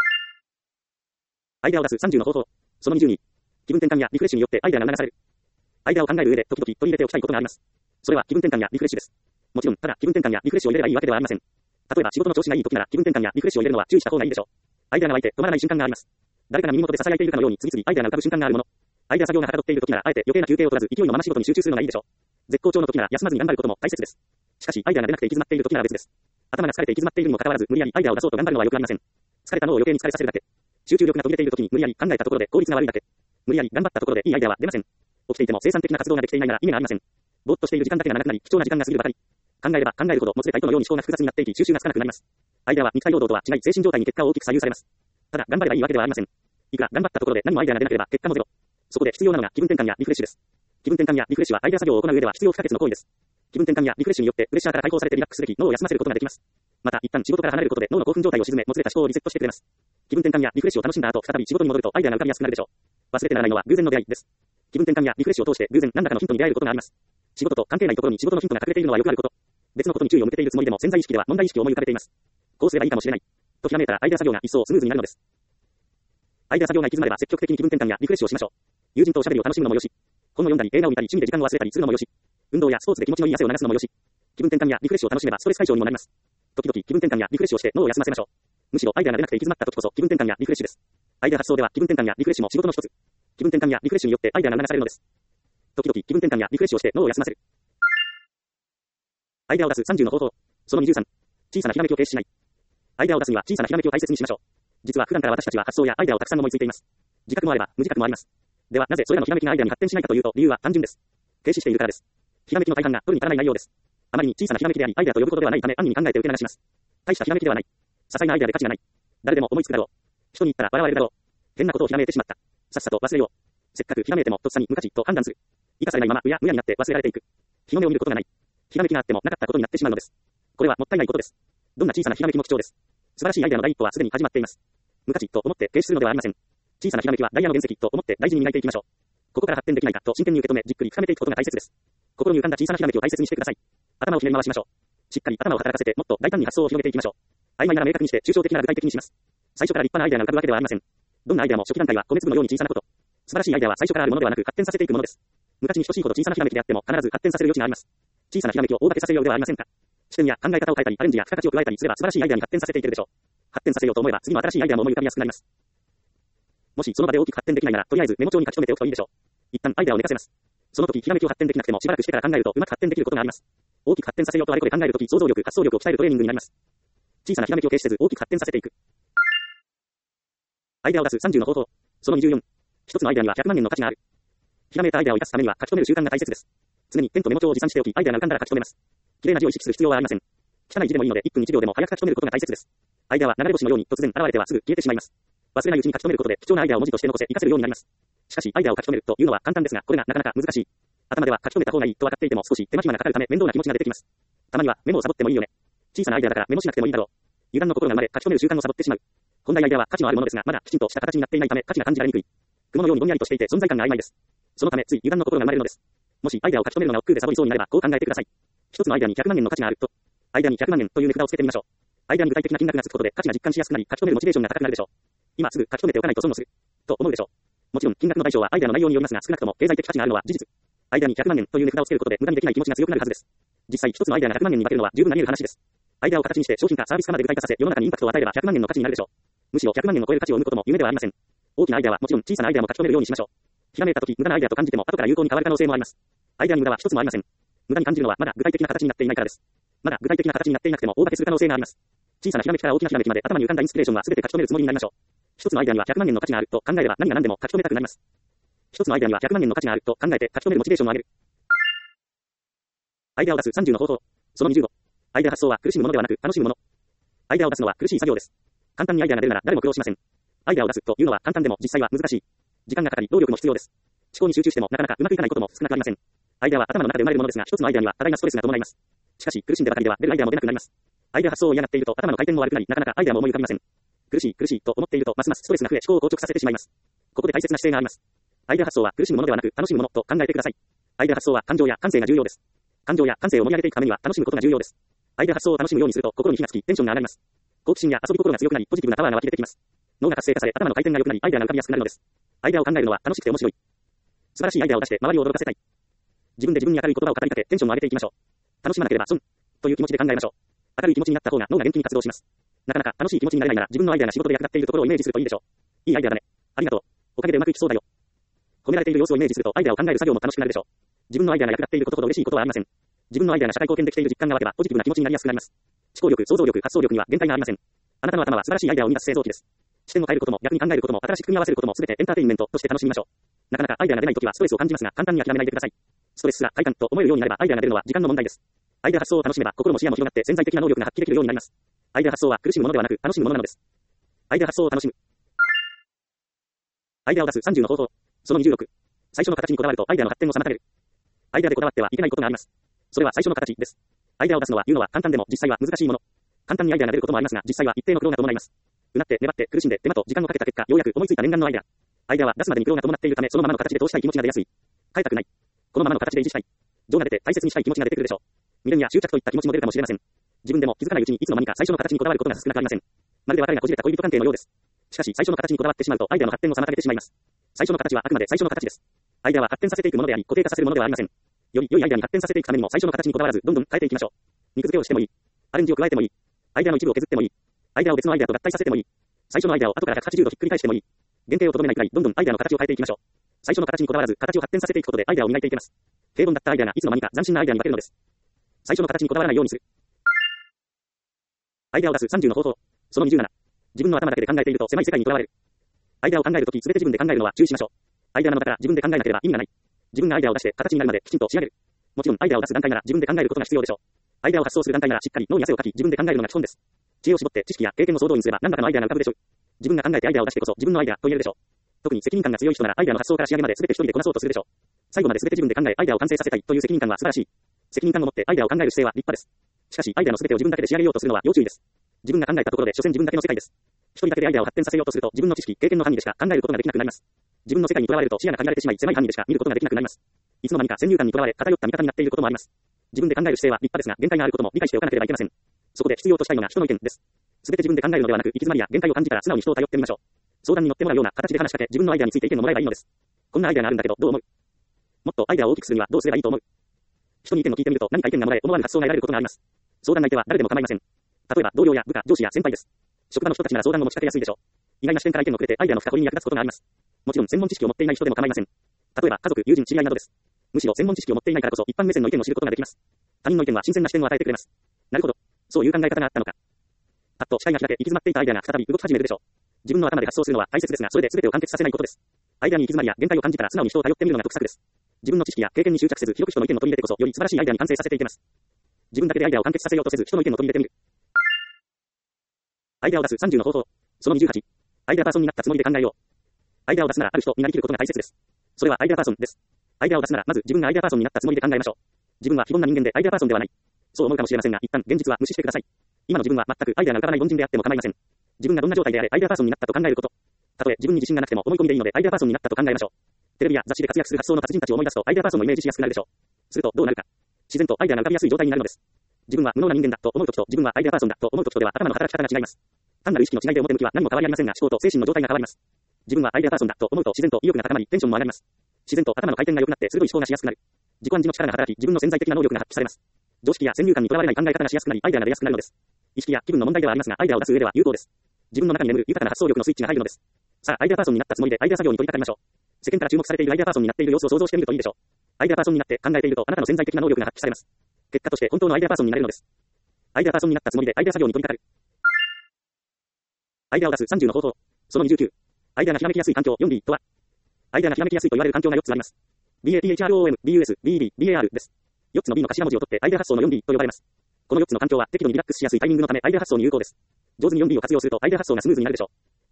[SPEAKER 1] アイデアを出す30の方法。その20に、気分転換やリフレッシュによってアイデアが流される。アイデアを考える上で時々取り入れておきたいことがあります。それは気分転換やリフレッシュです。もちろん、ただ気分転換やリフレッシュを入れればいいわけではありません。例えば仕事の調子がいい時なら気分転換やリフレッシュを入れるのは注意した方がいいでしょう。アイデアが湧いて止まらない瞬間があります。誰かが耳元で囁いているかのように次々アイデアが浮かぶ瞬間があるもの。アイデア作業がはかどっている時ならあえて余計な休憩を取らず勢いのまま仕事に集中するのがいいでしょう。絶好調の時なら休まずに頑張ることも大切です。しかしアイデアが出なくて行き詰まっている時なら別です。頭が疲れて行き詰まっているにもかかわらず無理やりアイデアを出そうと頑張るのは良くありません。疲れた脳を余計に疲れさせるだけ。集中力が途切れている時に無理やり考えたところで効率が悪いだけ。無理やり頑張ったところでいいアイデアは出ません。起きていても生産的な活動ができていないなら意味がありません。ぼーっとしている時間だけが長くなり貴重な時間が過ぎるばかり。考えれば考えるほどもつれた糸のように思考が複雑になっていき収集がつかなくなります。アイデアは肉体労働とは違い精神状態に結果を大きく左右されます。ただ頑張ればいいわけではありません。いくら頑張ったところで何もアイデアが出なければ結果もゼロ。そこで必要なのが気分転換やリフレッシュです。気分転換やリフレッシュはアイデア作業を行う上では必要不可欠の行為です。気分転換やリフレッシュによってプレッシャーから解放されてリラックスすべき脳を休ませることができます。また一旦仕事から離れることで脳の興奮状態を沈めもつれた思考をリセットしてくれます。気分転換やリフレッシュを楽しんだ後再び仕事に戻るとアイデアが浮かびやすくなるでしょう。忘れてならないのは偶然の出会いです。気分転換やリフレッシュを通して偶然何らかのヒントに出会えることがあります。仕事と関係ないところに仕事のヒントが隠れているのはよくあること。別のことに注意を向けているつもりでも潜在意識では問題意識を思い浮かべています。こうすればいいかもしれない。とひらめいたらアイデア作業が一層スムーズになるのです。アイデア作業が行き詰まれば積極的に気分転換やリフレッシュをしましょう。友人とおしゃべりを楽しむのもよし、本を読んだり映画を見たり趣味で時間を忘れたりするのもよし、運動やスポーツで気持ちのいい汗を流すのもよし、気分転換やリフレッシュを楽しめばストレス解消にもなります。時々気分転換やリフレッシュをして脳を休ませましょう。むしろアイデアが出なくて行き詰まった時こそ気分転換やリフレッシュです。アイデア発想では気分転換やリフレッシュも仕事の一つ。気分転換やリフレッシュによってアイデアが流されるのです。時々気分転換やリフレッシュをして脳を休ませる。アイデアを出す30の方法。その23。小さなひらめきを停止しない。アイデアを出すには小さなひらめきを大切にしましょう。実は普段から私たちは発想やアイデアをたくさん思いついています。自覚もあれば無自覚もあります。ではなぜそれらのひらめきがアイデアに発展しないかというと理由は単純です。停止しているからです。ひらめきの大半が取るに足らない内容です。あまりに小さなひらめきでありアイデアと呼ぶことではないため安易に考えて受け流します。大したひらめきではない。些細なアイデアで価値がない。誰でも思いつくだろう。人に言ったら笑われるだろう。変なことをひらめいてしまった。さっさと忘れよう。せっかくひらめいてもとっさに無価値と判断する。生かされないままうやむやになって忘れられていく。日の目を見ることがない。ひらめきがあってもなかったことになってしまうのです。これはもったいないことです。どんな小さなひらめきも貴重です。素晴らしいアイデアの第一歩はすでに始まっています。無価値と思って停止するのではありません。小さなひらめきはダイヤの原石と思って大事に磨いていきましょう。ここから発展できないかと真剣に受け止めじっくり深めていくことが大切です。心に浮かんだ小さなひらめきを大切にしてください。頭をひねり回しましょう。しっかり頭を働かせてもっと大胆に発想を広げていきましょう。曖昧なら明確にして抽象的なら具体的にします。最初から立派なアイデアが浮かぶわけではありません。どんなアイデアも初期段階は米粒のように小さなこと。素晴らしいアイデアは最初からあるものではなく発展させていくものです。昔に等しいほど小さなひらめきであっても必ず発展させる余地があります。小さなひらめきを大掛けさせるようではありませんか。視点や考え方を変えたりアレンジや付加価値を加えたりすれば素晴らしいアイデアに発展させていけるでしょう。発展させようと思えば次の新しいアイデアも思い浮かびやすくなります。もしその場で大きく発展できないならとりあえずメモ帳に書き留めておくといいでしょう。一旦アイデアを寝かせます。その時ひらめきを発展できなくてもしばらくしてから考えるとうまく発展できることがあります。大きく発展させようとあれこれ考える時想像力、発想力を鍛えるトレーニングになります。小さなひらめきを軽視せず大きく発展させていく。アイデアを出す30の方法。その24。一つのアイデアには100万円の価値がある。ひらめいたアイデアを生かすためには書き留める習慣が大切です。常にペンとメモ帳を持参しておき、アイデアが浮かんだら書き留めます。綺麗な字を意識する必要はありません。汚い字でもいいので1分1秒でも早く書き留めることが大切です。アイデアは流れ星のように突然現れてはすぐ消えてしまいます。忘れないうちに書き留めることで貴重なアイデアを文字として残せ活かせるようになります。しかしアイデアを書き留めるというのは簡単ですがこれがなかなか難しい。頭では書き留めた方がいいと分かっていても少し手間暇がかかるため面倒な気持ちが出てきます。たまにはメモをサボってもいいよね。小さなアイデアだからメモしなくてもいいだろう。油断の心が生まれ書き留める習慣をサボってしまう。本来アイデアは価値のあるものですがまだきちんとした形になっていないため価値が感じられにくい。雲のようにぼんやりとしていて存在感が曖昧です。そのためつい油断の心が生まれるのです。もしアイデアを書き留めるのが億劫でサボりそうになればこう考えてください。一つのアイデアに100万円の価値があると。アイデアに100万円という値札をつけてみましょう。アイデアに具体的な金額がつくことで価値が実感しやすくなり書き留めるモチベーションが高くなるでしょう。今すぐ書き留めておかないと損をすると思うでしょう。もちろん金額の対象はアイデアの内容によりますが少なくとも経済的価値があるのは事実。アイデアに100万円という値札をつけることで無駄にできない気持ちが強くなるはずです。実際一つのアイデアが100万円に化けるのは十分あり得る話です。アイデアを形にして商品かサービスかまで具体化させ世の中にインパクトを与えれば100万円の価値になるでしょう。むしろ100万円を超える価値を生むことも夢ではありません。大きなアイデアはもちろん小さなアイデアも書き留めるようにしましょう。ひらめいた時無駄なアイデアと感じても後から有効に変わる可能性もあります。アイデアに無駄は一つもありません。無駄に感じるのはまだ具体的な形になっていないからです。まだ具体的な形になっていなくても大掛けする可能性があります。小さなひらめきから大きなひらめきまで頭に浮かんだインスピレーションは全て書き留めるつもりになりましょう。一つのアイデアには100万円の価値があると考えれば何が何でも書き留めたくなります。一つのアイデアには100万円の価値があると考えて書き留めるモチベーションを上げる。アイデアを出す30の方法。その25。アイデア発想は苦しむものではなく楽しむもの。アイデアを出すのは苦しい作業です。簡単にアイデアが出るなら誰も苦労しません。 アイデアを出すというのは簡単でも実際は難しい。時間がかかり、労力も必要です。思考に集中してもなかなかうまくいかないことも少なくありません。アイデアは頭の中で生まれるものですが、一つのアイデアには多大なストレスが伴います。しかし、苦しんでばかりでは出るアイデアも出なくなります。アイデア発想を嫌がっていると頭の回転も悪くなり、なかなかアイデアも思い浮かびません。苦しいと思っているとますますストレスが増え、思考を硬直させてしまいます。ここで大切な姿勢があります。アイデア発想は苦しむものではなく楽しむものと考えてください。アイデア発想は感情や感性が重要です。感情や感性を盛り上げていくためには楽しむことが重要です。アイデア発想を楽しむようにすると心に火がつき、テンションが上がります。好奇心や遊び心が強くなり、ポジティブなパワーが湧き出てきます。脳が活性化され、頭の回転が良くなり、アイデアが浮かびやすくなるのです。アイデアを考えるのは楽しくて面白い。素晴らしいアイデアを出して周りを驚かせたい。自分で自分に明るい言葉を語りかけ、テンションを上げていきましょう。楽しまなければ損という気持ちで考えましょう。明るい気持ちになった方が脳が元気に活動します。なかなか楽しい気持ちになれないなら、自分のアイデアが仕事で役立っているところをイメージするといいでしょう。いいアイデアだね。ありがとう。おかげでうまくいきそうだよ。褒められている様子をイメージすると、アイデアを考える作業も楽しくなるでしょう。自分のアイデアが役立っていることほど嬉しいことはありません。自分のアイデアが社会貢献できている実感が湧けば、ポジティブな気持ちになりやすくなります。思考力、想像力、発想力には限界がありません。あなたの頭は素晴らしいアイデアを生み出す製造機です。視点を変えることも、逆に考えることも、新しく組み合わせることも全てエンターテインメントとして楽しみましょう。なかなかアイデアが出ないときはストレスを感じますが、簡単に諦めないでください。ストレスが快感と思えるようになれば、アイデアが出るのは時間の問題です。アイデア発想を楽しめば、心も視野も広がって潜在的な能力が発揮できるようになります。アイデア発想は苦しむものではなく、楽しむものなのです。アイデア発想を楽しむ。アイデアを出す30の方法。その26。最初の形にこだわるとアイデアの発展を妨げる。アイデアでこだわってはいけないことがあります。それは最初の形です。アイデアを出すのは言うのは簡単でも実際は難しいもの。簡単にアイデアが出ることもありますが、実際は一定の苦労が伴います。うなって粘って苦しんで手間と時間をかけた結果、ようやく思いついた念願のアイデア。アイデアは出すまでに苦労が伴っているため、そのままの形でどうしたい気持ちが出やすい。変えたくない。このままの形で維持したい。情が出て大切にしたい気持ちが出てくるでしょう。未練や執着といった気持ちも出るかもしれません。自分でも気づかないうちにいつの間にか最初の形にこだわることが少なくありません。まるで別れがこじれた恋人関係のようです。しかし最初の形にこだわってしまうとアイデアの発展を妨げてしまいます。最初の形はあくまで最初の形です。アイデアは発展させていくものであり、固定化させるものではありません。より良いアイデアに発展させていくためにも最初の形にこだわらず、どんどん変えていきましょう。肉付けをしてもいい。アレンジを加えてもいい。アイデアの一部を削ってもいい。アイデアを別のアイデアと合体させてもいい。最初のアイデアを後から180度ひっくり返してもいい。原型をとどめないくらい、どんどんアイデアの形を変えていきましょう。最初の形にこだわらず、形を発展させていくことでアイデアを磨いていけます。平凡だったアイデアがいつの間にか斬新なアイデアに化けるのです。最初の形にこだわらないようにする。アイデアを出す30の方法。その27。自分の頭だけで考えていると狭い世界にとらわれる。アイデアを考えるとき、すべて自分で考えるのは注意しましょう。アイデアなのだから自分で考えなければ意味がない。自分がアイデアを出して形になるまできちんと仕上げる。もちろんアイデアを出す段階なら自分で考えることが必要でしょう。アイデアを発想する段階ならしっかり脳に汗をかき自分で考えるのが基本です。知恵を絞って知識や経験を総動員すれば何らかのアイデアが浮かぶでしょう。自分が考えてアイデアを出してこそ自分のアイデアと言えるでしょう。特に責任感が強い人ならアイデアの発想から仕上げまで全て一人でこなそうとするでしょう。最後まで全て自分で考えアイデアを完成させたいという責任感は素晴らしい。責任感を持ってアイデアを考える姿勢は立派です。しかしアイデアの全てを自分だけで仕上げようとするのは要注意です。自分が考えたところで所詮自分だけの世界です。一人だけでアイデアを発展させようとすると自分の知識、経験の範囲でしか考えることができなくなります。自分の世界にとらわれると視野が限られてしまい狭い範囲でしか見ることができなくなります。いつの間にか先入観にとらわれ偏った見方になっていることもあります。自分で考える姿勢は立派ですが限界があることも理解しておかなければいけません。そこで必要としたいのが人の意見です。すべて自分で考えるのではなく行き詰まりや限界を感じたら素直に人を頼ってみましょう。相談に乗ってもらうような形で話しかけ自分のアイデアについて意見をもらえばいいのです。こんなアイデアがあるんだけどどう思う？もっとアイデアを大きくするにはどうすればいいと思う？人に意見を聞いてみると何か意見がもらえ思わぬ発想が得られることがあります。相談相手は誰でも構いません。例えば同僚や部下、上司や先輩です。職場の人たちなら相談を持ちかけやすいでしょう。意外な視点から意見をくれてアイデアの深掘りに役立つことがあります。もちろん専門知識を持っていない人でも構いません。例えば家族、友人、知り合いなどです。むしろ専門知識を持っていないからこそ一般目線の意見を知ることができます。他人の意見は新鮮な視点を与えてくれます。なるほど。そういう考え方があったのか。パッと視界が開け行き詰まっていたアイデアが再び動き始めるでしょう。自分の頭で発想するのは大切ですが、それで全てを完結させないことです。アイデアに行き詰まりや限界を感じたら素直に人を頼ってみるのが得策です。自分の知識や経験に執着せず、広く人の意見を取り入れてこそ、より素晴らしいアイデアに完成させていけます。自分だけでアイデアを完結させようとせず、人の意見を取り入れてみる。アイデアを出す30の方法。その28。アイデアパーソンになったつもりで考えよう。アイデアを出すならある人になりきることが大切です。それはアイデアパーソンです。アイデアを出すならまず自分がアイデアパーソンになったつもりで考えましょう。自分は非凡な人間でアイデアパーソンではない。そう思うかもしれませんが、一旦現実は無視してください。今の自分は全くアイデアが浮かばない凡人であっても構いません。自分がどんな状態であれアイデアパーソンになったと考えること。たとえ自分に自信がなくても思い込みでいいのでアイデアパーソンになったと考えましょう。テレビや雑誌で活躍する発想の達人たちを思い出すとアイデアパーソンをイメージしやすくなるでしょう。するとどうなるか。自然とアイデアが浮かびやすい状態になるのです。自分は無能な人間だと思うときと自分はアイデアパーソンだと思うときとでは頭の働き方が違います。単なる意識の違いで表向きは何も変わりありませんが思考と精神の状態が変わります。自分はアイデアパーソンだと思うと自然と意欲が高まりテンションも上がります。自然と頭の回転が良くなって鋭い思考がしやすくなる。自己暗示の力が働き自分の潜在的な能力が発揮されます。常識や先入観にとらわれない考え方がしやすくなりアイデアが出やすくなるのです。意識や気分の問題ではありますがアイデアを出す上では有効です。自分の中に眠る豊かな発想力のスイッチが入るのです。さあアイデアパーソンになったつもりでアイデア作業に取り掛かりましょう。世間から注目されているアイデアパーソンになっている様子を想像してみるといいでしょう。アイデアパーソンになって考えているとあなたの潜在的な能力が発揮されます。結果として本当のアイデアパーソンになれるのです。アイデアパーソンになったつもりでアイデア作業に取り掛かる。アイデアを出す30の方法。その29。アイデアがひらめきやすい環境 4B とは。アイデアがひらめきやすいと言われる環境が4つあります。BATHROM、BUS、BEB、BAR です。4つの B の頭文字を取ってアイデア発想の 4B と呼ばれます。この4つの環境は適度にリラックスしやすいタイミングのためアイデア発想に有効です。上手に 4B を活用するとアイデア発想がスムーズになるでしょう。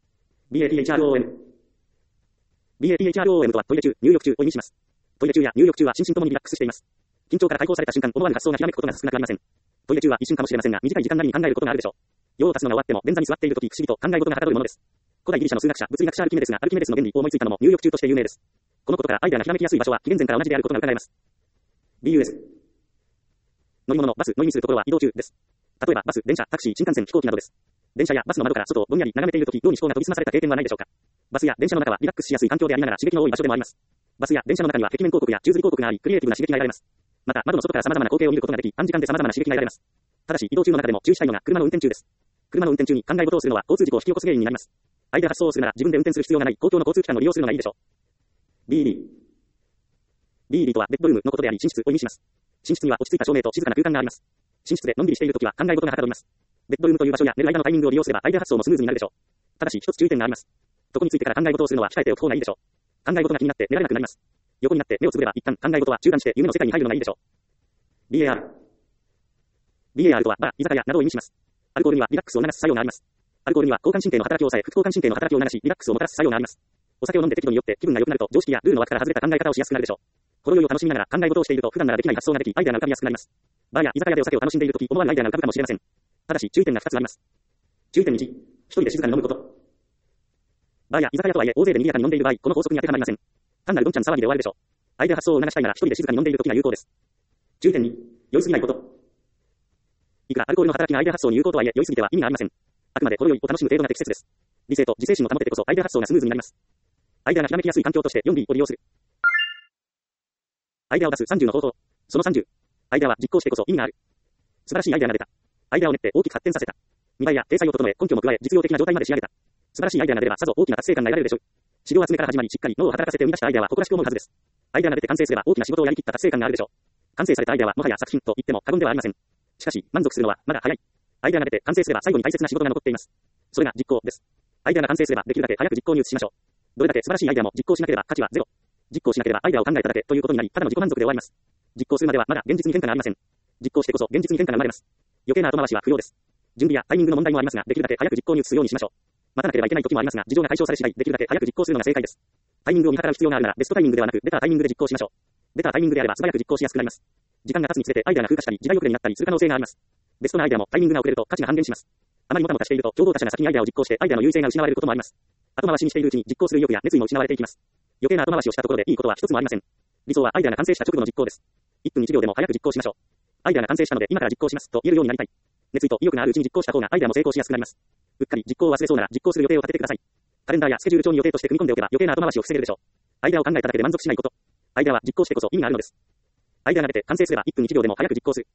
[SPEAKER 1] BATHROM。BATHROM とはトイレ中、入浴中を意味します。トイレ中や入浴中は心身ともにリラックスしています。緊張から解放された瞬間、思わぬ発想がひらめくことが少なくありません。トイレ中は一瞬かもしれませんが、短い時間なりに考えることがあるでしょう。用を足すのが終わっても、便座に座っているとき、不思議と考え事がはかどるものです。古代ギリシャの数学者、物理学者アルキメデスがアルキメデスの原理を思いついたのも入浴中として有名です。このことからアイデアがひらめきやすい場所は紀元前から同じであることが伺えます。BUS。乗り物のバスの意味するところは移動中です。例えばバス、電車、タクシー、新幹線、飛行機などです。電車やバスの窓から外をぼんやり眺めているとき、脳に思考が研ぎ澄まされた経験はないでしょうか。バスや電車の中はリラックスしやすい環境でありながら刺激の多い場所でもあります。バスや電車の中には壁面広告や宙吊り広告があり、クリエイティブな刺激が得られます。また、窓の外から様々な光景を見ることができ、短時間で様々な刺激が得られます。ただし、移動中の中でも注意したいのが車の運転中です。車の運転中に考え事をするのは交通事故を引き起こす原因になります。アイデア発想をするなら自分で運転する必要がない公共の交通機関を利用するのがいいでしょう。BD とはベッドルームのことであり、寝室を意味します。寝室には落ち着いた照明と静かな空間があります。寝室でのんびりしているときは考え事がはかどります。ベッドルームという場所や寝る間のタイミングを利用すればアイデア発想もスムーズになるでしょう。ただし一つ注意点があります。床についてから考え事をするのは控えておく方がいいでしょう。考え事が気になって寝られなくなります。横になって目をつぶれば一旦考え事は中断して夢の世界に入るのがいいでしょう。BAR とはバー、居酒屋などを意味します。アルコールにはリラックスを促す作用があります。アルコールには交感神経の働きを抑え、副交感神経の働きを促し、リラックスをもたらす作用があります。お酒を飲んで適度によって気分が良くなると常識やルールの枠から外れた考え方をしやすくなるでしょう。ほろ酔いを楽しみながら考え事をしていると普段ならできない発想ができ、アイデアが浮かびやすくなります。バーや居酒屋でお酒を楽しんでいるとき、思わぬアイデアが浮かぶかもしれません。ただし注意点が2つあります。注意点1、一人で静かに飲むこと。バーや居酒屋とはいえ大勢で賑やかに飲んでいる場合、この法則に当てはまりません。単なるどんちゃん騒ぎで終わるでしょう。アイデア発想を促したいなら一人で静かに飲んでいるときが有効です。注意点2、酔いすぎないこと。いくらアルコールの働きがアイデア発想に有効とはいえ、酔いすぎては意味がありません。あくまでほろ酔いを楽しむ程度が適切です。理性と自制心を保ってこそアイデア発想がスムーズになります。アイデアがひらめきやすい環境として 4B を利用する。アイデアを出す30の方法。その30。アイデアは実行してこそ意味がある。素晴らしいアイデアが出た。アイデアを練って大きく発展させた。見栄えや体裁を整え、根拠も加え、実用的な状態まで仕上げた。素晴らしいアイデアが出ればさぞ大きな達成感が得られるでしょう。資料集めから始まりしっかり脳を働かせて生み出したアイデアは誇らしく思うはずです。アイデアが出て完成すれば大きな仕事をやりきった達成感があるでしょう。完成されたアイデアはもはや作品と言っても過言ではありません。しかし、満足するのはまだ早い。アイデアが出て完成すれば最後に大切な仕事が残っています。それが実行です。アイデアが完成すればできるだけ早く実行に移しましょう。どれだけ素晴らしいアイデアも実行しなければ価値はゼロ。実行しなければアイデアを考えただけということになり、ただの自己満足で終わります。実行するまではまだ現実に変化がありません。実行してこそ現実に変化が生まれます。余計な後回しは不要です。準備やタイミングの問題もありますが、できるだけ早く実行に移すようにしましょう。待たなければいけない時もありますが、事情が解消され次第、できるだけ早く実行するのが正解です。タイミングを見計らう必要があるなら、ベストタイミングではなく、出たタイミングで実行しましょう。出たタイミングであれば素早く実行しやすくなります。時間が経つにつれてアイデアが風化したり、時代遅れになったりする可能性があります。ベストなアイデアもタイミングが遅れると価値が半減します。あまりもたもたしていると、競合他社が先にアイデアを実行して、アイデアの優位性が失われることもあります。後回しにしているうちに実行する意欲や熱意も失われていきます。余計な後回しをしたところでいいことは一つもありません。理想はアイデアが完成した直後の実行です。1分1秒でも早く実行しましょう。アイデアが完成したので今から実行しますと言えるようになりたい。熱意と意欲のあるうちに実行した方がアイデアも成功しやすくなります。うっかり実行を忘れそうなら実行する予定を立ててください。カレンダーやスケジュール帳に予定として組み込んでおけば余計な後回しを防げるでしょう。アイデアを考えただけで満足しないこと。アイデアは実行してこそ意味があるのです。アイデアが出て完成すれば1分1秒でも早く実行する。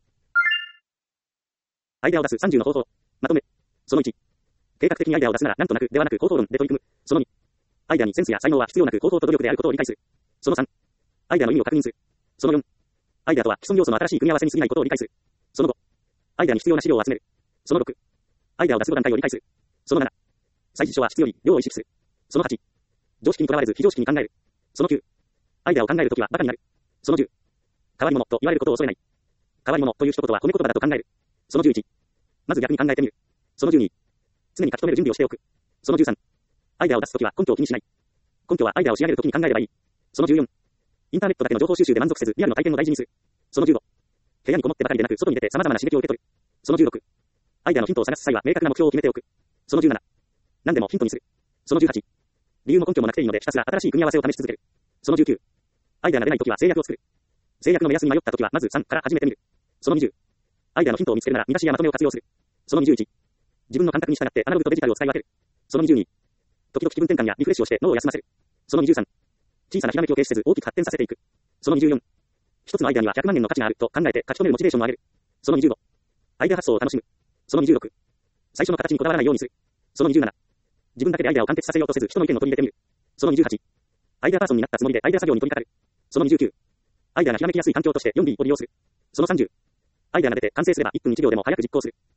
[SPEAKER 1] アイデアを出す30の方法。まとめ。その1。計画的にアイデアを出すならなんとなくではなく方法論で取り組む。その2。アイデアにセンスや才能は必要なく方法と努力であることを理解する。その3。アイデアの意味を確認する。その4。アイデアとは既存要素の新しい組み合わせに過ぎないことを理解する。その5。アイデアに必要な資料を集める。その6。アイデアを出す5段階を理解する。その7。最初は質より量を意識する。その8。常識にとらわれず非常識に考える。その9。アイデアを考えるときはバカになる。その10。変わり者と言われることを恐れない。変わり者という一言は褒め言葉だと考える。その11。まず逆に考えてみる。その12。常に書き留める準備をしておく。その13。アイデアを出すときは根拠を気にしない。根拠はアイデアを仕上げるときに考えればいい。その14。インターネットだけの情報収集で満足せずリアルの体験を大事にする。その15。部屋にこもってばかりでなく外に出て様々な刺激を受け取る。その16。アイデアのヒントを探す際は明確な目標を決めておく。その17。何でもヒントにする。その18。理由も根拠もなくていいのでひたすら新しい組み合わせを試し続ける。その19。アイデアが出ないときは制約を作る。制約の目安に迷ったときはまず3から始めてみる。その20。アイデアのヒントを見つけるなら見出しやまとめを活用する。その21。自分の感覚に従ってアナログとデジタルを使い分ける。その22。時々気分転換やリフレッシュをして脳を休ませる。その23。小さなひらめきを軽視せず大きく発展させていく。その24。一つのアイデアには100万円の価値があると考えて書き留めるモチベーションを上げる。その25。アイデア発想を楽しむ。その26。最初の形にこだわらないようにする。その27。自分だけでアイデアを完結させようとせず人の意見を取り入れてみる。その28。アイデアパーソンになったつもりでアイデア作業に取り掛かる。その29。アイデアがひらめきやすい環境として 4B を利用する。その30。アイデアが出て完成すれば1分1秒でも早く実行する。